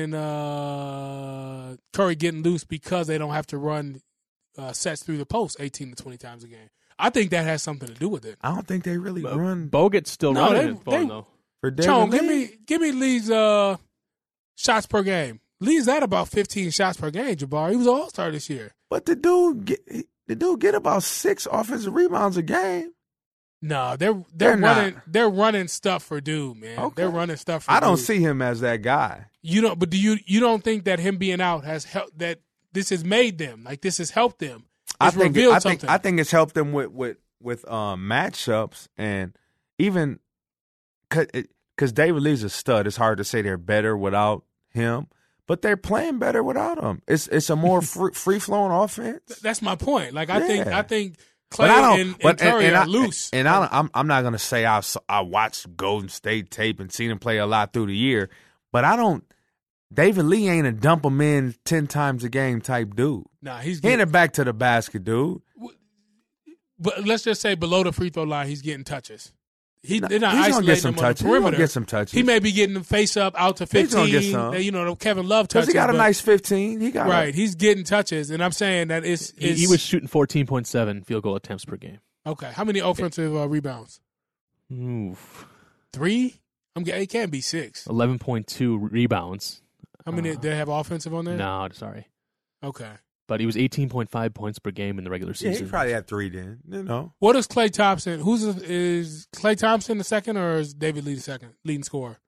and Curry getting loose because they don't have to run sets through the post 18 to 20 times a game? I think that has something to do with it. I don't think they really run. Bogut's still running his phone though. For David Chone, Lee? give me Lee's shots per game. Lee's at about 15 shots per game, Jabbar. He was an all-star this year. But the dude get about 6 offensive rebounds a game. No, they're running stuff for dude, man. Okay. They're running stuff for I don't dude. see him as that guy. You don't think that him being out has helped, that this has made them, like this has helped them? I think it's helped them with matchups and even because David Lee's a stud. It's hard to say they're better without him, but they're playing better without him. It's a more free flowing offense. That's my point. Like I think Klay and Curry are loose. And I'm not gonna say I watched Golden State tape and seen him play a lot through the year, but I don't. David Lee ain't a dump him in 10 times a game type dude. Nah, he's getting it back to the basket, dude. But let's just say below the free throw line, he's getting touches. they're not He's isolating gonna get some him on the touches. He's gonna perimeter. get some touches. He may be getting the face up out to 15. He's gonna get some. The Kevin Love Because touches. he got a but- nice 15. He got right. He's getting touches, and I'm saying that He was shooting 14.7 field goal attempts per game. okay. How many offensive rebounds? Oof. 3. It can't be 6. 11.2 rebounds. How many did they have offensive on there? No, sorry. Okay. But he was 18.5 points per game in the regular Yeah, season. he probably had 3 then. What is Klay Thompson? Is Klay Thompson the second, or is David Lee the second leading scorer?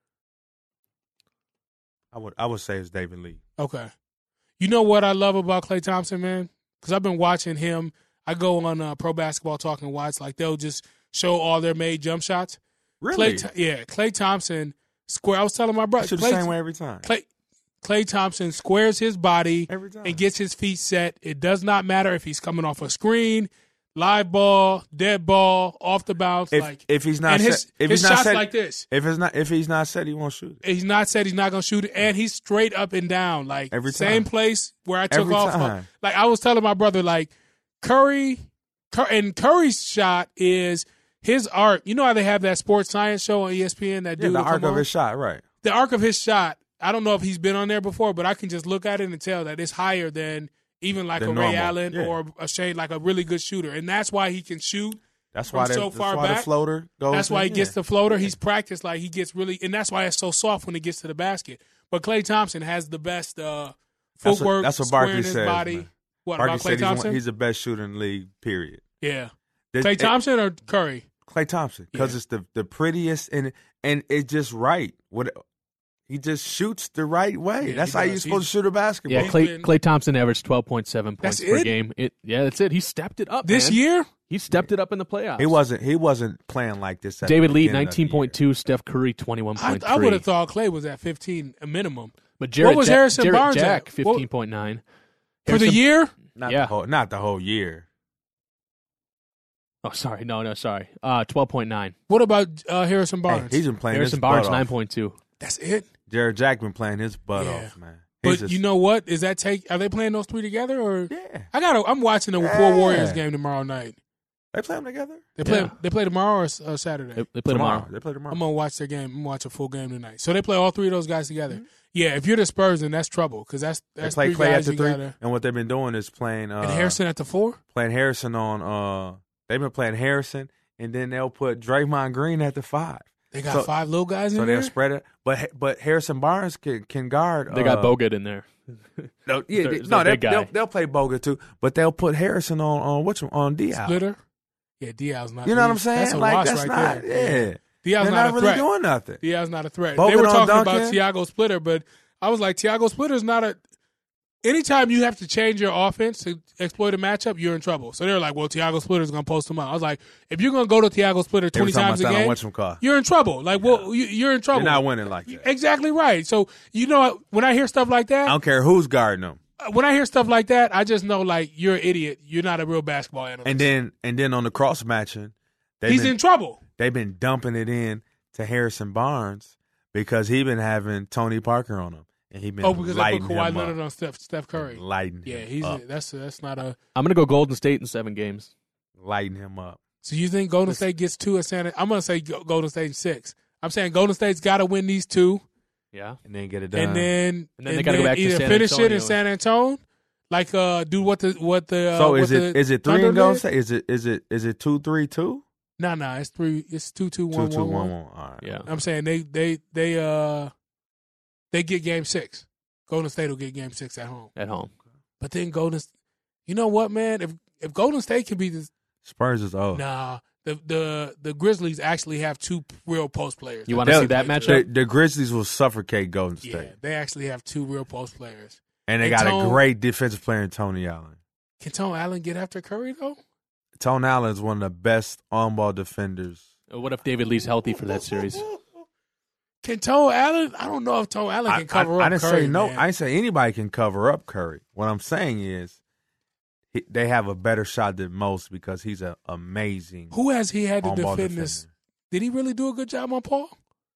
I would say it's David Lee. Okay. You know what I love about Klay Thompson, man? Because I've been watching him. I go on Pro Basketball Talk and watch. Like, they'll just show all their made jump shots. Really? Klay Thompson I was telling my brother. Shoot the same way every time. Klay Thompson squares his body Every time. and gets his feet set. It does not matter if he's coming off a screen, live ball, dead ball, off the bounce. If he's not and set, his if he's not shots set, like this. if he's not set, he won't shoot it. He's not said he's not going to shoot it, and he's straight up and down. Like, Every same time. place where I took Every off. time. Like, I was telling my brother, like, Curry's shot is his arc. You know how they have that sports science show on ESPN? That Yeah, dude the will come arc of on? his shot, right? The arc of his shot, I don't know if he's been on there before, but I can just look at it and tell that it's higher than even like Than a Ray normal, Allen yeah. or a Shane, like a really good shooter. And that's why he can shoot. That's From why so far the back, floater goes. That's why he in. gets the floater. He's practiced like he gets really, and that's why it's so soft when he gets to the basket. But Klay Thompson has the best footwork, That's what squaring Barkley his says. body. Man. What Barkley about Klay said Thompson? he's the best shooter in the league. Period. Yeah, This- Klay Thompson or Curry? Klay Thompson, because Yeah. it's the prettiest and it's just right. He just shoots the right way. Yeah, that's he how does. you're supposed to shoot a basketball. Yeah, He's Klay, been- Klay Thompson averaged 12.7 points That's per it? game. That's it. He stepped it up This man. year? He stepped it up in the playoffs. He wasn't playing like this. At David the Lee, beginning of the year. 19.2. Steph Curry, 21.3. I would have thought Klay was at 15 a minimum. But Jarrett, was Jack- Harrison Jarrett Barnes Jack, at? 15.9. For the year? Not Yeah. the whole year. Oh, sorry. No, sorry. 12.9. What about Harrison Hey, Barnes? he's been playing Harrison his Barnes, butt off. 9.2. That's it? Jared Jack been playing his butt Yeah. off, man. But He's just- you know what? Are they playing those three together? Or yeah, I'm watching the Yeah. Four Warriors game tomorrow night. they play them together. They play tomorrow or Saturday? They play tomorrow. They play tomorrow. I'm gonna watch their game. I'm gonna watch a full game tonight. So they play all three of those guys together. Mm-hmm. Yeah, if you're the Spurs, then that's trouble because that's They play three Klay guys at the you three, gotta. and what they've been doing is playing And Harrison at the 4. playing Harrison on. They've been playing Harrison, and then they'll put Draymond Green at the 5. They got So- 5 little guys So in they'll there. spread it, but Harrison Barnes can guard. They got Bogut in there. No, yeah, There's their big guy. they'll play Bogut too, but they'll put Harrison on Diaz. Splitter. Yeah, Diaz's not. You know what I'm saying? That's a like loss that's right not. there. Yeah, Diaz's they're not a really threat. doing nothing. Diaz's not a threat. Bogut They were on talking about Duncan. Thiago Splitter, but I was like, Thiago Splitter's not a. Anytime you have to change your offense to exploit a matchup, you're in trouble. So they're like, well, Thiago Splitter's going to post him out. I was like, if you're going to go to Thiago Splitter 20 times a game, you're in trouble. Like, well, you're in trouble. They're not winning like that. Exactly right. So, you know, when I hear stuff like I that, don't care who's guarding them. when I hear stuff like that, I just know, like, you're an idiot. You're not a real basketball analyst. And then on the cross matching, He's in trouble. they've been dumping it in to Harrison Barnes because he been having Tony Parker on him, and he been Because they lighting put Kawhi him Leonard up. on Steph Curry. Lighting Yeah, him up. that's not a. I'm going to go Golden State in 7 games. Lighting him up. So you think Golden State gets 2 at San? I'm gonna say Golden State in 6. I'm saying Golden State's got to win these 2, Yeah. And then get it done. and then they gotta go back to either San finish it Antonio. in San Antonio, like do what the so what is the it 3 Thunder and Golden did? State? Is it 2-3-2? No, it's 3. It's 2-2-1-1-1. 2-2-1-1. All right. Yeah. I'm saying they get game 6. Golden State will get game 6 at home. At home. But then you know what, man? If Golden State can be this, Spurs is old. the Grizzlies actually have 2 real post players. You want to see that matchup? The Grizzlies will suffocate Golden State. Yeah, they actually have 2 real post players. And they And got Tone- a great defensive player in Tony Allen. Can Tone Allen get after Curry though? Tony Allen is one of the best on-ball defenders. What if David Lee's healthy for that series? Can Tone Allen? I don't know if Tone Allen can cover I up didn't Curry. say no. man. I didn't say anybody can cover up Curry. What I'm saying is they have a better shot than most because he's an amazing Who has he had to on-ball defend defender. this? Did he really do a good job on Paul?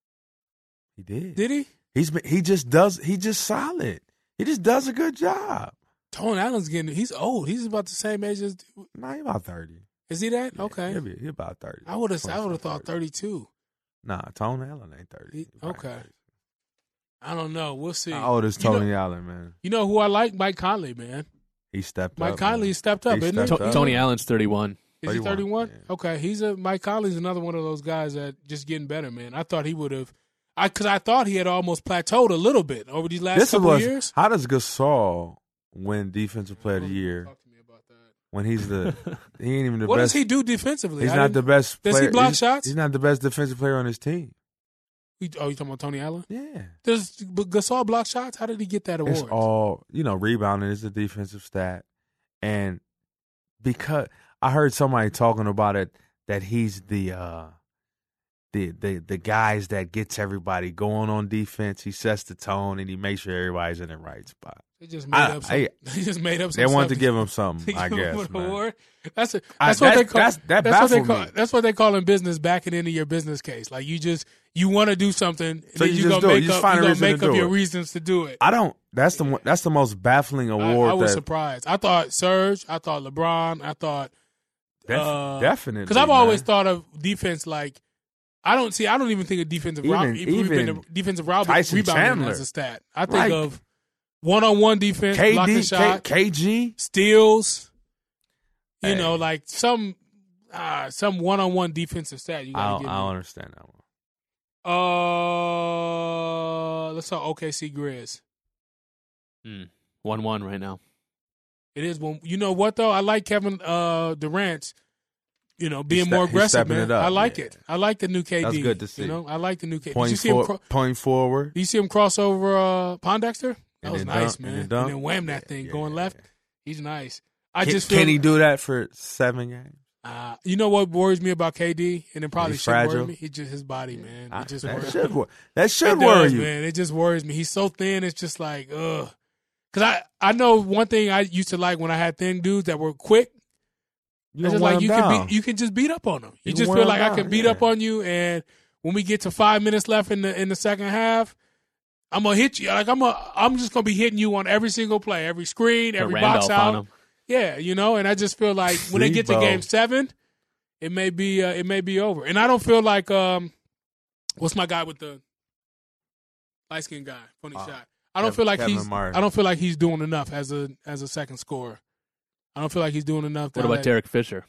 He did. Did he? He just solid. He just does a good job. Tone Allen's he's old. He's about the same age as. Not about 30. Is he that? Okay. He about 30. I would have thought 32. Nah, Tony Allen ain't 30. He probably Okay. 30. I don't know. We'll see. How old is Tony Allen, man? You know who I like? Mike Conley, man. He stepped up. Mike Conley stepped up, isn't he? stepped up. Tony Allen's 31. Is he 31? Yeah. Okay, Mike Conley's another one of those guys that just getting better, man. I thought he would have, because I thought he had almost plateaued a little bit over these last couple of years. How does Gasol win Defensive Player of the Year Talk to me about that. when he ain't even the What best? does he do defensively? He's not the best. Does he player. block shots? He's not the best defensive player on his team. You talking about Tony Allen? Yeah, Does Gasol block shots? How did he get that award? it's all rebounding is a defensive stat, and because I heard somebody talking about it that he's the guys that gets everybody going on defense. He sets the tone and he makes sure everybody's in the right spot. They just made up some. They just made up some. They wanted stuff to give him something, I give him guess. an Man. award. That's what they call. That That's what they baffled call. me. That's what they call in business backing into your business case. Like you want to do something, and So then you you're just gonna do it. make You just up. find a You're gonna reason to make up do your it. reasons to do it. I don't. That's the most baffling award. I was surprised. I thought Serge. I thought LeBron. I thought definitely because I've always thought of defense like I don't even think of defensive defensive Tyson rebounding Chandler. as a stat. I think Like, of one-on-one defense, blocking shot, KG. steals. You Hey. know, like some one-on-one defensive stat. You I gotta don't understand that one. Let's talk OKC Grizz. 1-1 right now. It is one. You know what though? I like Kevin Durant. You know, being more he's aggressive, stepping man. it up, I like yeah. it. I like the new KD. That's good to see. You know, I like the new KD. Point forward. Did you see him cross over Pondexter? That And was then nice, dunk, man. and And then then, dunk. wham that thing Yeah, going yeah, left. yeah. He's nice. Can he do that for 7 games? You know what worries me about KD, and it probably He's should worry fragile. me. It's just his body, man. It just That worries should me. that should It worry does, you. man. It just worries me. He's so thin. It's just like, ugh. Because I know one thing I used to like when I had thin dudes that were quick. You It's just like you can just beat up on them. You can just wear feel them like I down, can beat yeah. up on you, and when we get to 5 minutes left in the second half, I'm gonna hit you. Like I'm just gonna be hitting you on every single play, every screen, every box Randolph on out. him. Yeah, you know, and I just feel like when they get to Debo. game 7, it may be over. And I don't feel like what's my guy with the light skinned guy, funny shot. I don't feel like Kevin Martin. I don't feel like he's doing enough as a second scorer. I don't feel like he's doing enough. What about Derek Fisher?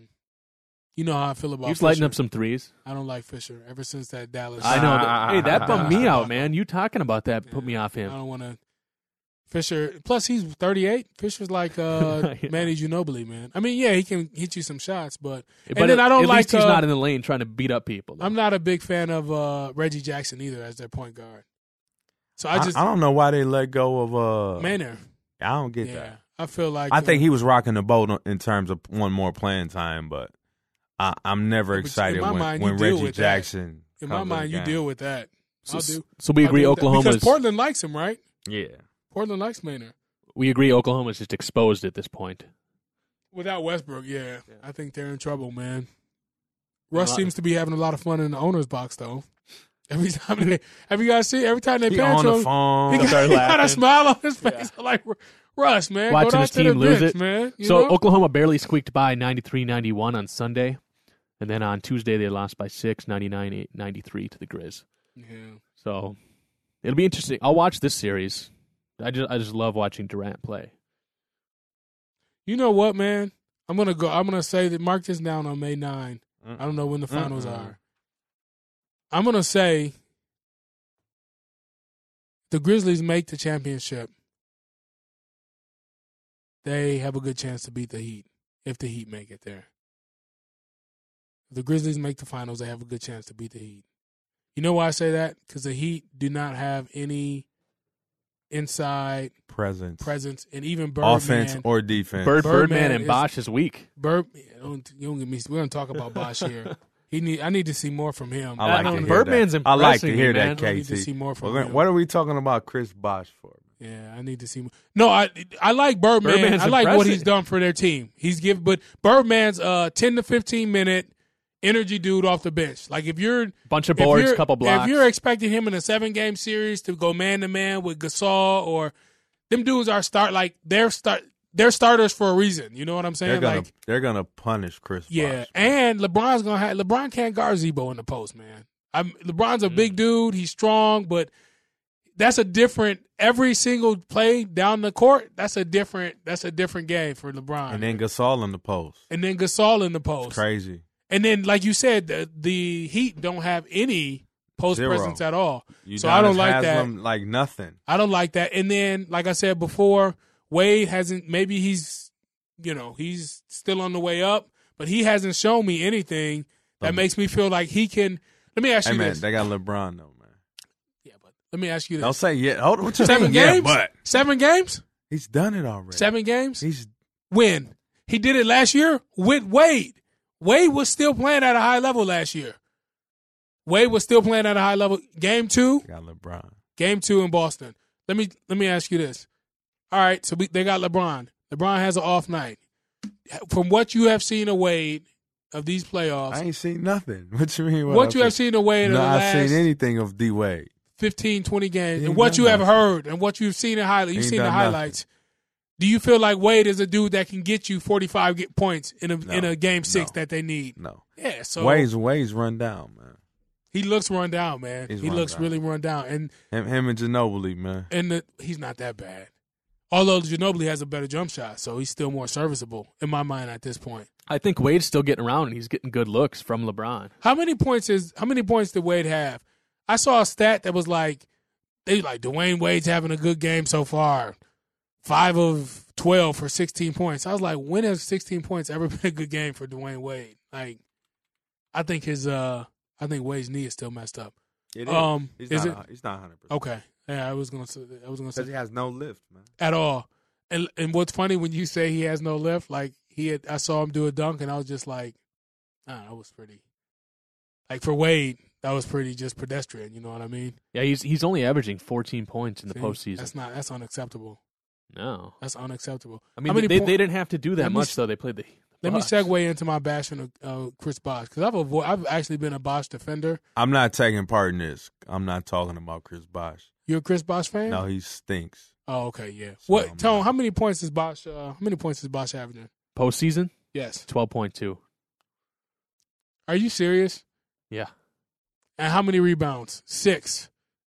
You know how I feel about He's Fisher. lighting up some threes. I don't like Fisher ever since that Dallas. I know. Hey, that bummed me out, man. You talking about that put me off I him. don't want to. Fisher. Plus, he's 38. Fisher's like Manny Ginobili, man. I mean, yeah, he can hit you some shots, but and then I don't at like. least he's not in the lane trying to beat up people. though. I'm not a big fan of Reggie Jackson either as their point guard. So I don't know why they let go of Manor. I don't get Yeah, that. I feel like I think he was rocking the boat in terms of one more playing time, but I'm never Yeah, but excited in my mind, when you deal Reggie with that. Jackson. in my comes mind you the game. deal with that. I'll do. So we I'll agree deal with that. Oklahoma's because Portland likes him, right? Yeah. Portland likes Manor. We agree Oklahoma's just exposed at this point. Without Westbrook, yeah, I think they're in trouble, man. Russ seems to be having a lot of fun in the owner's box, though. Every time every time they He pan on to the him, phone. he got a laughing. smile on his face. I'm like, Russ, man, Watching go down his to the team lose bench, it. man. You So know? Oklahoma barely squeaked by 93-91 on Sunday. And then on Tuesday, they lost by 6, 99-93 to the Grizz. Yeah. So it'll be interesting. I'll watch this series. I just love watching Durant play. You know what, man? I'm gonna say that mark this down on May 9. I don't know when the finals are. I'm gonna say the Grizzlies make the championship. They have a good chance to beat the Heat if the Heat make it there. If the Grizzlies make the finals, they have a good chance to beat the Heat. You know why I say that? Because the Heat do not have any inside presence, and even Birdman. Offense or defense. Birdman and is- Bosch is weak. You don't get me. We're gonna talk about Bosch here. I need to see more from him. I like to hear Birdman's that. I like to impressing hear me, man. that, I need to KT. see more from Well, him. what are we talking about Chris Bosh for? Yeah, I need to see more. No, I like Birdman. Birdman's I like what impressive. he's done for their team. But Birdman's 10 to 15 minute energy dude off the bench. Like if you're Bunch of boards, couple blocks. If you're expecting him in a 7-game series to go man to man with Gasol or them dudes are the they're starters for a reason. You know what I'm saying? They're gonna punish Chris yeah, Bosh. and LeBron can't guard Zebo in the post, man. LeBron's a big dude. He's strong, but that's a different every single play down the court. That's a different game for LeBron. And then Gasol in the post. It's crazy. And then, like you said, the Heat don't have any post presence at all. So I don't like that. Like nothing. I don't like that. And then, like I said before, Wade hasn't. Maybe he's still on the way up, but he hasn't shown me anything that makes me feel like he can. Let me ask you this. They got LeBron though, man. Yeah, but let me ask you this. Don't say yeah. Hold on. What you 7 mean? games? Yeah, but 7 games? he's done it already. 7 games? He's when he did it last year with Wade. Wade was still playing at a high level last year. Wade was still playing at a high level. Game 2. got LeBron. Game 2 in Boston. Let me ask you this. All right, so they got LeBron. LeBron has an off night. From what you have seen of Wade of these playoffs, I ain't seen nothing. What you mean? What you have seen of Wade in the I've last seen anything of D Wade. 15, 20 games, He and ain't what done you have nothing. heard and what you've seen in highlights, you've He seen ain't the done highlights. Do you feel like Wade is a dude that can get you 45 points in a No, game 6 no. that they need? No. Yeah, so Wade's run down, man. he looks run down, man. He's He run looks down. really run down, and Him and Ginobili, man. he's not that bad. Although Ginobili has a better jump shot, so he's still more serviceable in my mind at this point. I think Wade's still getting around, and he's getting good looks from LeBron. How many points did Wade have? I saw a stat that was like Dwayne Wade's having a good game so far. 5 of 12 for 16 points. I was like, when has 16 points ever been a good game for Dwayne Wade? Like, I think Wade's knee is still messed up. It is. Is He's not 100%. Okay. Yeah, I was gonna say Because he has no lift, man. at all. And what's funny when you say he has no lift, like I saw him do a dunk and I was just like, that was pretty. Like for Wade, that was pretty just pedestrian. You know what I mean? Yeah, he's only averaging 14 points in the See, postseason. That's unacceptable. No, That's unacceptable. I mean How many they po- didn't have to do Let that me much s- though. They played the. Let me Bucks. segue into my bashing of Chris Bosh because I've actually been a Bosh defender. I'm not taking part in this. I'm not talking about Chris Bosh. You're a Chris Bosh fan? No, he stinks. Oh, okay, yeah. So, What, Tone? man. How many points is Bosh? How many points is Bosh averaging? Postseason Yes. 12.2. Are you serious? Yeah, And how many rebounds? 6.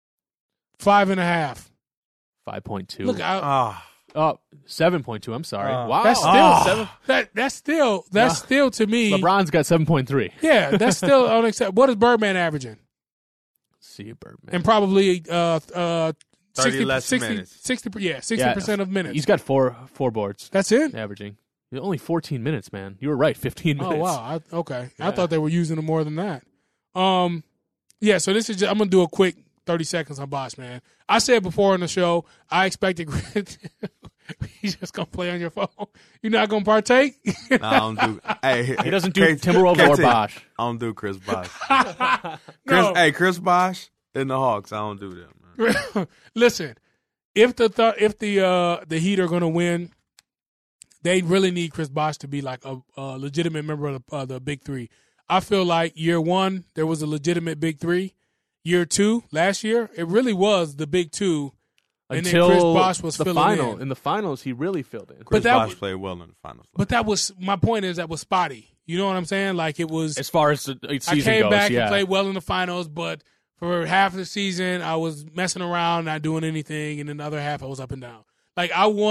5.5. 5.2. Look, Ah, 7.2. I'm sorry. Wow, that's still Seven- that's still to me. LeBron's got 7.3. Yeah, that's still unacceptable. What is Birdman averaging? See you, Birdman. And probably 30 less minutes. 60% of minutes. He's got four boards That's it. averaging. Only 14 minutes, man. You were right. 15 minutes. Oh wow. Okay. I Yeah. thought they were using it more than that. Yeah. So this is I'm gonna do a quick 30 seconds on Bosh, man. I said before on the show I expected he's just gonna play on your phone. You're not gonna partake. no, I don't do. Hey, He doesn't do Timberwolves or Bosh. I don't do Chris Bosh. No. Chris Bosh and the Hawks. I don't do them, man. Listen, if the Heat are gonna win, they really need Chris Bosh to be like a legitimate member of the Big Three. I feel like year 1 there was a legitimate Big Three. Year 2 last year it really was the Big Two, and Until then Chris Bosh was the filling final. in. In the finals, he really filled in. Chris that Bosh was- played well in the finals. But that was my point. Is that was spotty. You know what I'm saying? Like it was. As far as the season I came goes, back yeah. and played well in the finals, but for half of the season I was messing around, not doing anything, and then the other half I was up and down. Like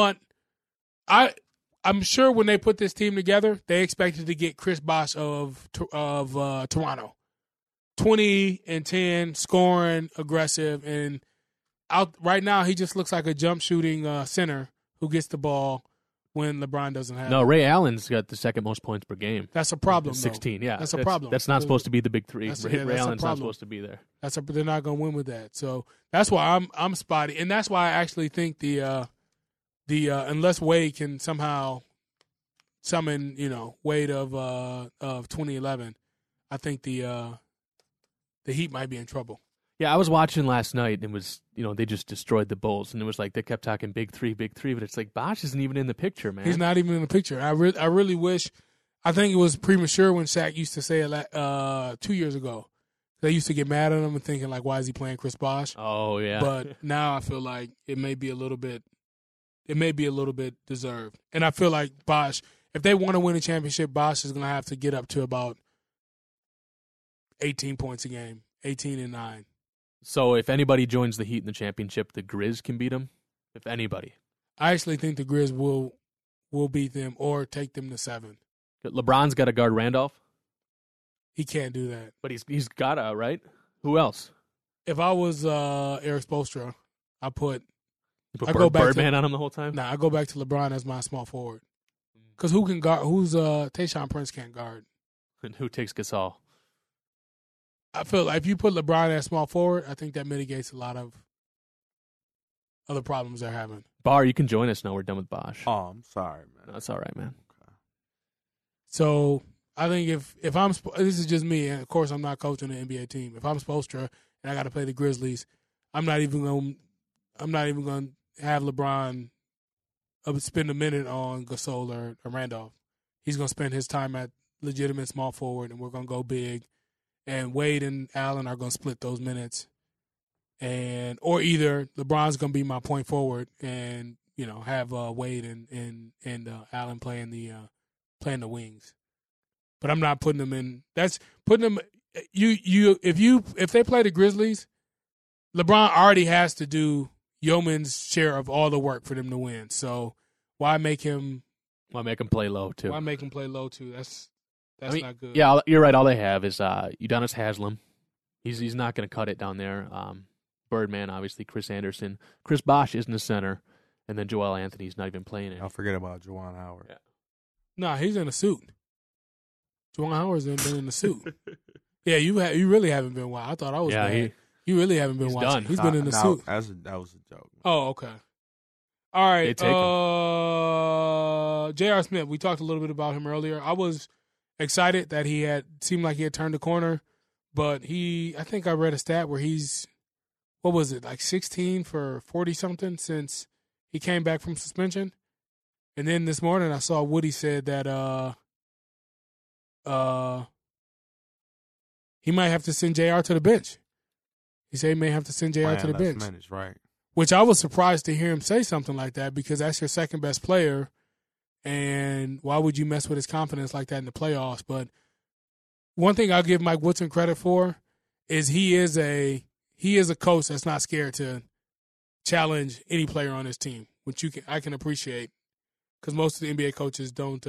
I'm sure when they put this team together, they expected to get Chris Bosh of Toronto, 20-10, scoring, aggressive, and out right now he just looks like a jump shooting center who gets the ball when LeBron doesn't have. No, it. Ray Allen's got the second most points per game. That's a problem. 16, though. yeah. That's a problem. That's not supposed to be the big three. That's- Ray yeah, that's a Allen's not problem. supposed to be there. They're not going to win with that. So that's why I'm spotty, and that's why I actually think the unless Wade can somehow summon Wade of 2011, I think the Heat might be in trouble. Yeah, I was watching last night, and it was they just destroyed the Bulls, and it was like they kept talking big three, but it's like Bosh isn't even in the picture, man. He's not even in the picture. I really wish. I think it was premature when Shaq used to say it 2 years ago. They used to get mad at him and thinking like, why is he playing Chris Bosh? Oh yeah, But now I feel like it may be a little bit it may be a little bit deserved. And I feel like Bosh, if they want to win a championship, Bosh is going to have to get up to about 18 points a game, 18 and 9. So if anybody joins the Heat in the championship, the Grizz can beat them? If anybody. I actually think the Grizz will beat them or take them to 7. LeBron's got to guard Randolph? He can't do that. But he's got to, right? Who else? If I was Eric Spoelstra, I You put go back Birdman on him the whole time? I go back to LeBron as my small forward. Because who can guard? Tayshaun Prince can't guard. And who takes Gasol? I feel like if you put LeBron as small forward, I think that mitigates a lot of other problems they're having. Bar, you can join us now. We're done with Bosh. Oh, I'm sorry, man. No, that's all right, man. So I think if I'm this is just me, and of course I'm not coaching an NBA team. If I'm Spoelstra and I got to play the Grizzlies, I'm not even going to have LeBron spend a minute on Gasol or Randolph. He's going to spend his time at legitimate small forward, and we're going to go big. And Wade and Allen are going to split those minutes, or either LeBron's going to be my point forward, and have Wade and Allen playing the wings. But I'm not putting them in. That's putting them. If they play the Grizzlies, LeBron already has to do Yeoman's share of all the work for them to win. So why make him play low too? Why make him play low too? That's not good. Yeah, you're right. All they have is Udonis Haslem. He's not going to cut it down there. Birdman, obviously, Chris Anderson. Chris Bosh isn't the center. And then Joel Anthony's not even playing it. I'll forget about Juwan Howard. Yeah. Nah, he's in a suit. Juwan Howard's been in a suit. Yeah, you really haven't been wild. I thought I was bad. You really haven't been watching. Done. He's been in the suit. That was a joke. Oh, okay. All right. They take him. J.R. Smith, we talked a little bit about him earlier. I was excited that seemed like he had turned the corner, but I think I read a stat where he's, what was it, like 16 for 40-something since he came back from suspension. And then this morning I saw Woody said that he might have to send JR to the bench. He said he may have to send JR to the bench. Minutes, right. Which I was surprised to hear him say something like that, because that's your second best player, and why would you mess with his confidence like that in the playoffs? But one thing I'll give Mike Woodson credit for is he is a coach that's not scared to challenge any player on his team, which I can appreciate, because most of the NBA coaches don't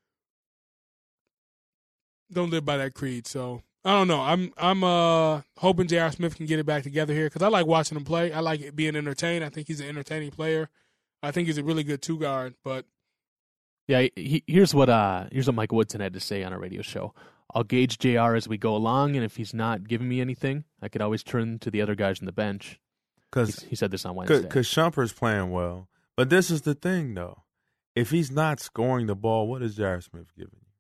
live by that creed. So I don't know. I'm hoping J.R. Smith can get it back together here, because I like watching him play. I like being entertained. I think he's an entertaining player. I think he's a really good 2-guard. But yeah, here's what Mike Woodson had to say on a radio show. I'll gauge JR as we go along, and if he's not giving me anything, I could always turn to the other guys on the bench. He said this on Wednesday. Because Shumpert's playing well. But this is the thing, though. If he's not scoring the ball, what is J.R. Smith giving you?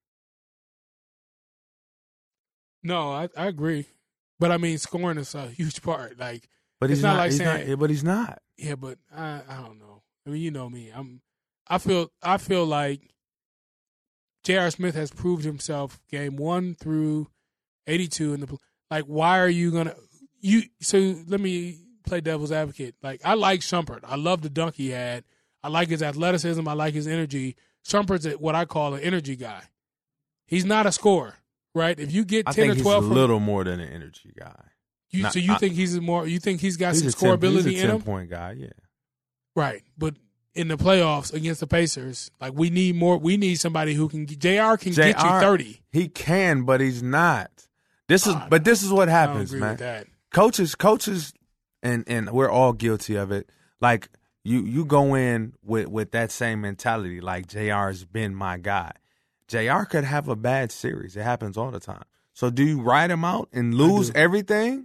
No, I agree. But, I mean, scoring is a huge part. But he's not. But he's not. Yeah, but I don't know. I mean, you know me. I feel like J.R. Smith has proved himself game 1 through 82 in the why are you gonna so let me play devil's advocate. I like Shumpert. I love the dunk he had. I like his athleticism. I like his energy. Shumpert's what I call an energy guy. He's not a scorer, right? If you get 10 or 12, he's a little more than an energy guy. You think he's got some scoreability in him? He's a 10-point guy, yeah. Right, but in the playoffs against the Pacers, we need more. We need somebody who can. JR can get you 30. He can, but he's not. This is what happens, man. With that. Coaches, and we're all guilty of it. You go in with that same mentality. JR's been my guy. JR could have a bad series. It happens all the time. So do you ride him out and lose everything?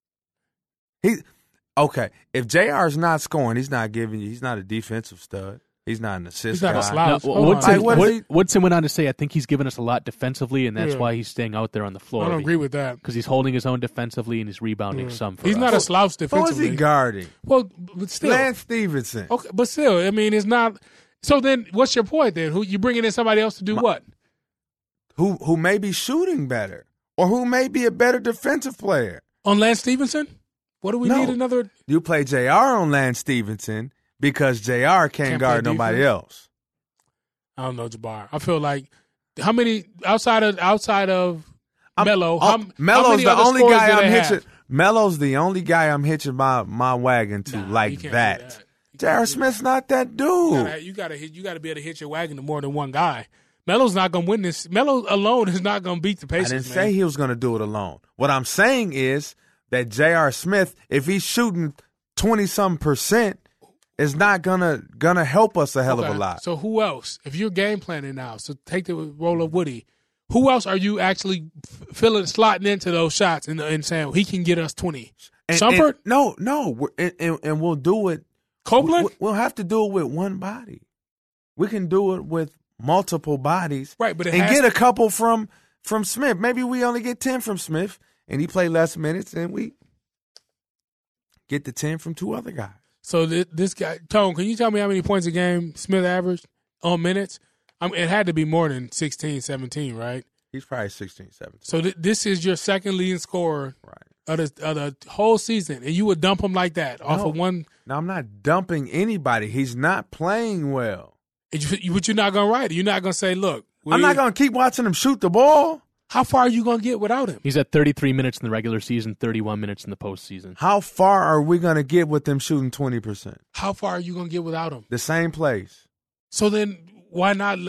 Okay, if JR's not scoring, he's not a defensive stud. He's not an assist guy. He's not a slouch. Woodson went on to say, I think he's given us a lot defensively, and that's why he's staying out there on the floor. I don't agree with that. Because he's holding his own defensively and he's rebounding some for He's us. not a slouch defensively. Who is he guarding? Well, but still. Lance Stevenson. Okay, but still, I mean, it's not. So then what's your point then? Who you bringing in somebody else to do what? Who may be shooting better, or who may be a better defensive player. On Lance Stevenson? What do we need another? You play JR on Lance Stevenson, because JR can't Can't guard play nobody defense? else. I don't know, Jabbar. I feel like how many outside of Melo? Melo's the only guy I'm hitching. Have? Melo's the only guy I'm hitching my wagon to You like can't do that. You J.R. can't do Smith's not that dude. that. You gotta be able to hit your wagon to more than one guy. Melo's not gonna win this. Melo alone is not gonna beat the I Pacers. didn't man. say he was going to do it alone. What I'm saying is that J.R. Smith, if he's shooting 20-some%, is not gonna help us a hell of a lot. So who else? If you're game planning now, so take the role of Woody. Who else are you actually slotting into those shots and saying he can get us 20? Shumpert? No, and we'll do it. Copeland? We'll have to do it with one body. We can do it with multiple bodies, Right, but and get a couple from Smith. Maybe we only get 10 from Smith, and he play less minutes, and we get the 10 from 2 other guys. So this guy, Tone, can you tell me how many points a game Smith averaged on minutes? It had to be more than 16, 17, right? He's probably 16, 17. So this is your second leading scorer Right. of the whole season, and you would dump him like that off of one. No, I'm not dumping anybody. He's not playing well. But you're not going to write it. You're not going to say, look. I'm not going to keep watching him shoot the ball. How far are you going to get without him? He's at 33 minutes in the regular season, 31 minutes in the postseason. How far are we going to get with them shooting 20%? How far are you going to get without him? The same place. So then why not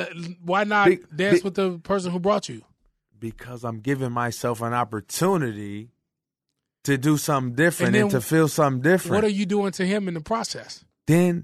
dance with the person who brought you? Because I'm giving myself an opportunity to do something different And and, then to feel something different. What are you doing to him in the process? Then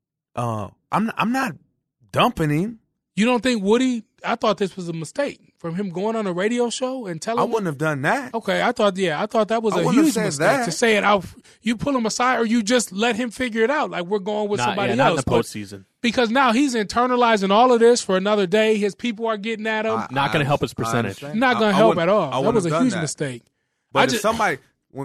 I'm not dumping him. You don't think Woody? I thought this was a mistake from him going on a radio show and telling. I wouldn't have done that. Okay, I thought that was I a wouldn't have huge said mistake that. to say it out. You pull him aside, or you just let him figure it out. Like we're going with somebody not else. in the postseason. Because now he's internalizing all of this for another day. His people are getting at him. Not going to help his percentage. Not going to help at all. That wouldn't was have a done huge that. mistake. But if somebody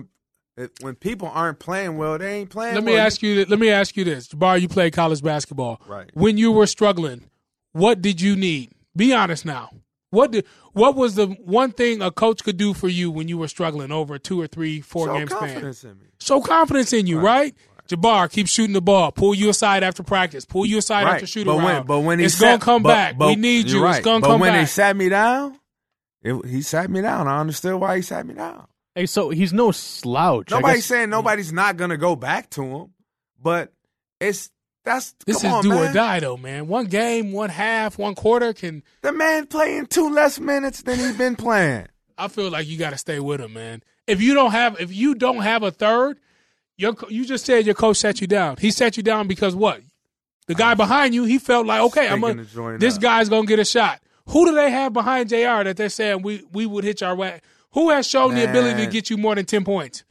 when people aren't playing well, they ain't playing. Let well. me ask you this, Jabbar. You played college basketball. Right. When you were struggling, what did you need? Be honest now. What was the one thing a coach could do for you when you were struggling over a 2 or 3, 4 game span? Confidence in me. Show confidence in you, right? Jabbar, keep shooting the ball. Pull you aside after practice. Pull you aside after shoot around. But when it's going to come back. We need you. Right. It's going to come But when back. they sat me down, he sat me down. I understood why he sat me down. Hey, so he's no slouch. Nobody's saying nobody's not going to go back to him, but This come is on, do man. or die, though, man. One game, one half, one quarter can. The man playing 2 less minutes than he's been playing. I feel like you got to stay with him, man. If you don't have a third, you just said your coach set you down. He set you down because what? The guy behind you, he felt like, okay, this guy's gonna get a shot. Who do they have behind JR that they're saying we would hit our way? Who has shown the ability to get you more than 10 points?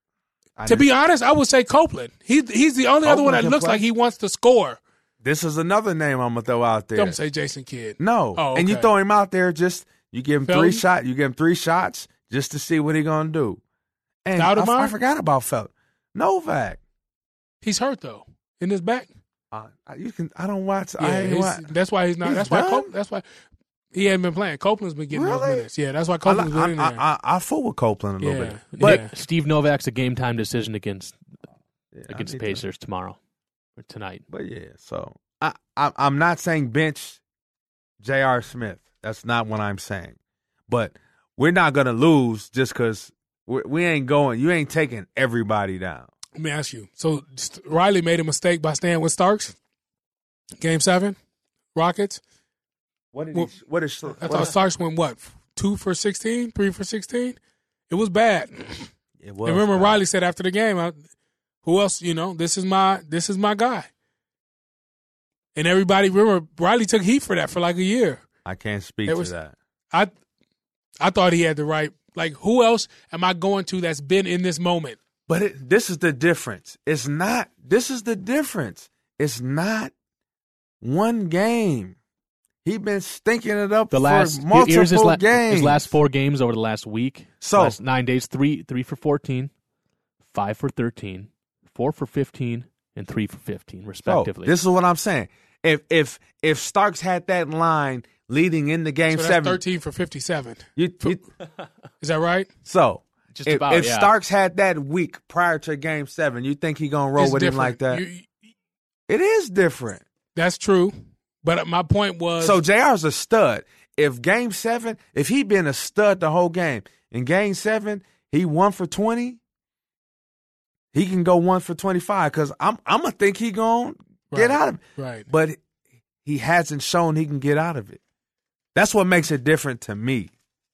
To be honest, I would say Copeland. He's the only other one that looks like he wants to score. This is another name I'm gonna throw out there. Don't say Jason Kidd. No, Oh, and you okay. throw him out there you give him Felton? 3 shots. You give him 3 shots just to see what he gonna do. And Stoudemire? I forgot about Felton. Novak. He's hurt though in his back. I don't watch. Yeah, I ain't watch. that's why he's not. He's That's why he hasn't been playing. Copeland's been getting those Really? minutes. Yeah, that's why Copeland's been in there. I fool with Copeland a little Yeah, bit, but yeah. Steve Novak's a game time decision against I the need Pacers tomorrow or tonight. But yeah, so I'm not saying bench J.R. Smith. That's not what I'm saying. But we're not gonna lose just because we ain't going. You ain't taking everybody down. Let me ask you. So Riley made a mistake by staying with Starks. Game 7, Rockets. What is? I thought Starks went 2 for 16, 3 for 16. It was bad. It was. And remember, bad. Riley said after the game, "Who else? This is my guy." And everybody remember Riley took heat for that for like a year. I can't speak to that. I thought he had the right. Like, who else am I going to that's been in this moment? But this is the difference. It's not. This is the difference. It's not one game. He been stinking it up for multiple games. His last 4 games over the last week. So last 9 days, 3 for 14, 5 for 13, 4 for 15, and 3 for 15, respectively. This is what I'm saying. If Starks had that line leading into Game So that's 7, 13 for 57. is that right? So Just if, about, if yeah. Starks had that week prior to Game 7, you think he gonna roll It's with him different. like that? It is different. That's true. But my point was... So, JR's a stud. If Game 7, if he'd been a stud the whole game, in Game 7, he 1 for 20, he can go 1 for 25 because I'm going to think he going to get out of it. Right. But he hasn't shown he can get out of it. That's what makes it different to me.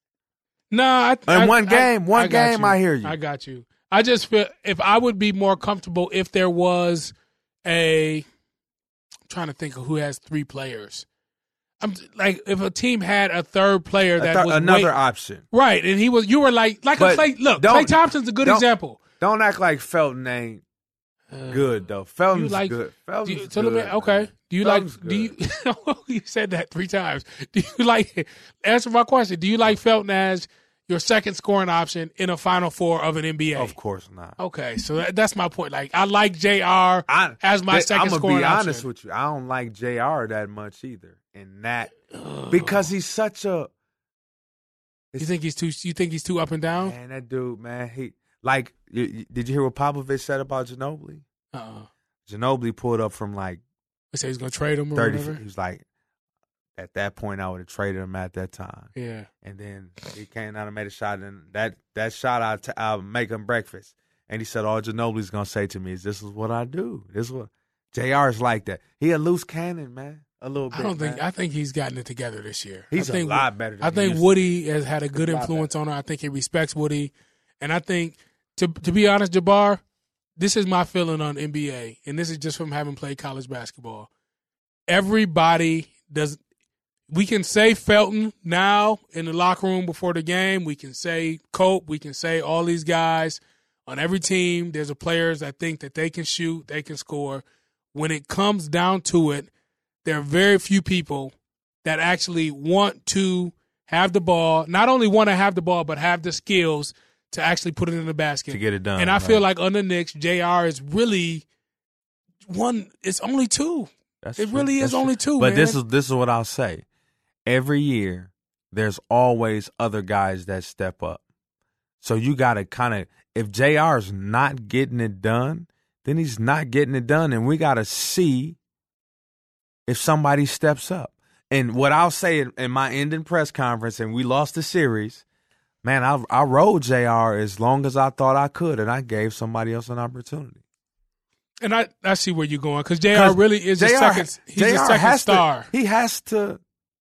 No, one game, I hear you. I got you. I just feel if I would be more comfortable if there was I'm trying to think of who has 3 players. I'm like if a team had a third player that was another option, right? And you were like a Klay. Look, Klay Thompson's a good example. Don't act like Felton ain't good though. Felton's good. Felton's good. Okay. Do you Felton's like? Do you? You said that 3 times. Do you like? Answer my question. Do you like Felton as your second scoring option in a Final Four of an NBA? Of course not. Okay, so that's my point. Like I like JR as my second scoring option. I'm gonna be honest with you. I don't like JR that much either. In that, because he's such a. You think he's too up and down? Man, that dude, man, he like. Did you hear what Popovich said about Ginobili? Ginobili pulled up from like. They say he's gonna trade him or 30. whatever. He was like, at that point, I would have traded him at that time. Yeah. And then he came out and made a shot, and that shot I'll make him breakfast. And he said, all Ginobili's gonna say to me is, "This is what I do. This is what." JR is like that. He a loose cannon, man. A little bit. I think he's gotten it together this year. He's a lot better. I think Woody has had a good influence on her. I think he respects Woody, and I think to be honest, Jabbar, this is my feeling on NBA, and this is just from having played college basketball. Everybody does. We can say Felton now in the locker room before the game. We can say Cope. We can say all these guys on every team. There's a players that think that they can shoot, they can score. When it comes down to it, there are very few people that actually want to have the ball, not only want to have the ball, but have the skills to actually put it in the basket. To get it done. And I feel like under Knicks, JR is really one. It's only 2. It really is only 2, But man. this is what I'll say. Every year, there's always other guys that step up. So you got to kind of, if JR's not getting it done, then he's not getting it done. And we got to see if somebody steps up. And what I'll say in my ending press conference, and we lost the series, man, I rode JR as long as I thought I could, and I gave somebody else an opportunity. And I see where you're going, because JR really is a second. He's a second star. He has to,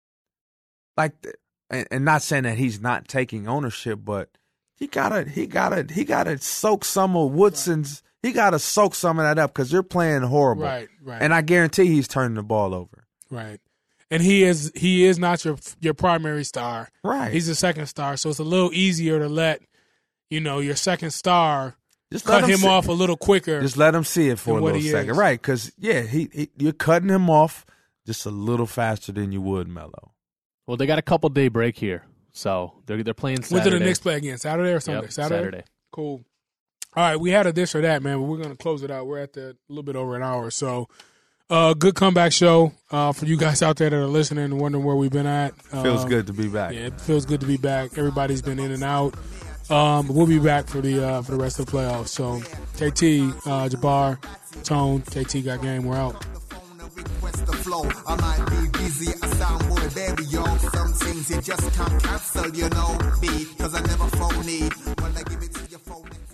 like, and not saying that he's not taking ownership, but he gotta soak some of Woodson's. He gotta soak some of that up because you're playing horrible. Right. And I guarantee he's turning the ball over. Right. And he is not your primary star. Right. He's a second star, so it's a little easier to let your second star just cut him off a little quicker. Just let him see it for a little second. Right, because, you're cutting him off just a little faster than you would Melo. Well, they got a couple-day break here, so they're playing Saturday. When do the Knicks play again? Saturday or Sunday? Yep, Saturday. Cool. All right, we had a this or that, man, but we're going to close it out. We're at a little bit over an hour, so good comeback show for you guys out there that are listening and wondering where we've been at. Feels good to be back. Yeah, it feels good to be back. Everybody's been in and out. We'll be back for the rest of the playoffs. So, KT, Jabbar, Tone, KT got game. We're out. Request the flow. I might be busy, I sound boy, baby, yo. Some things you just can't cancel, because I never phone need. When I give it to your phone.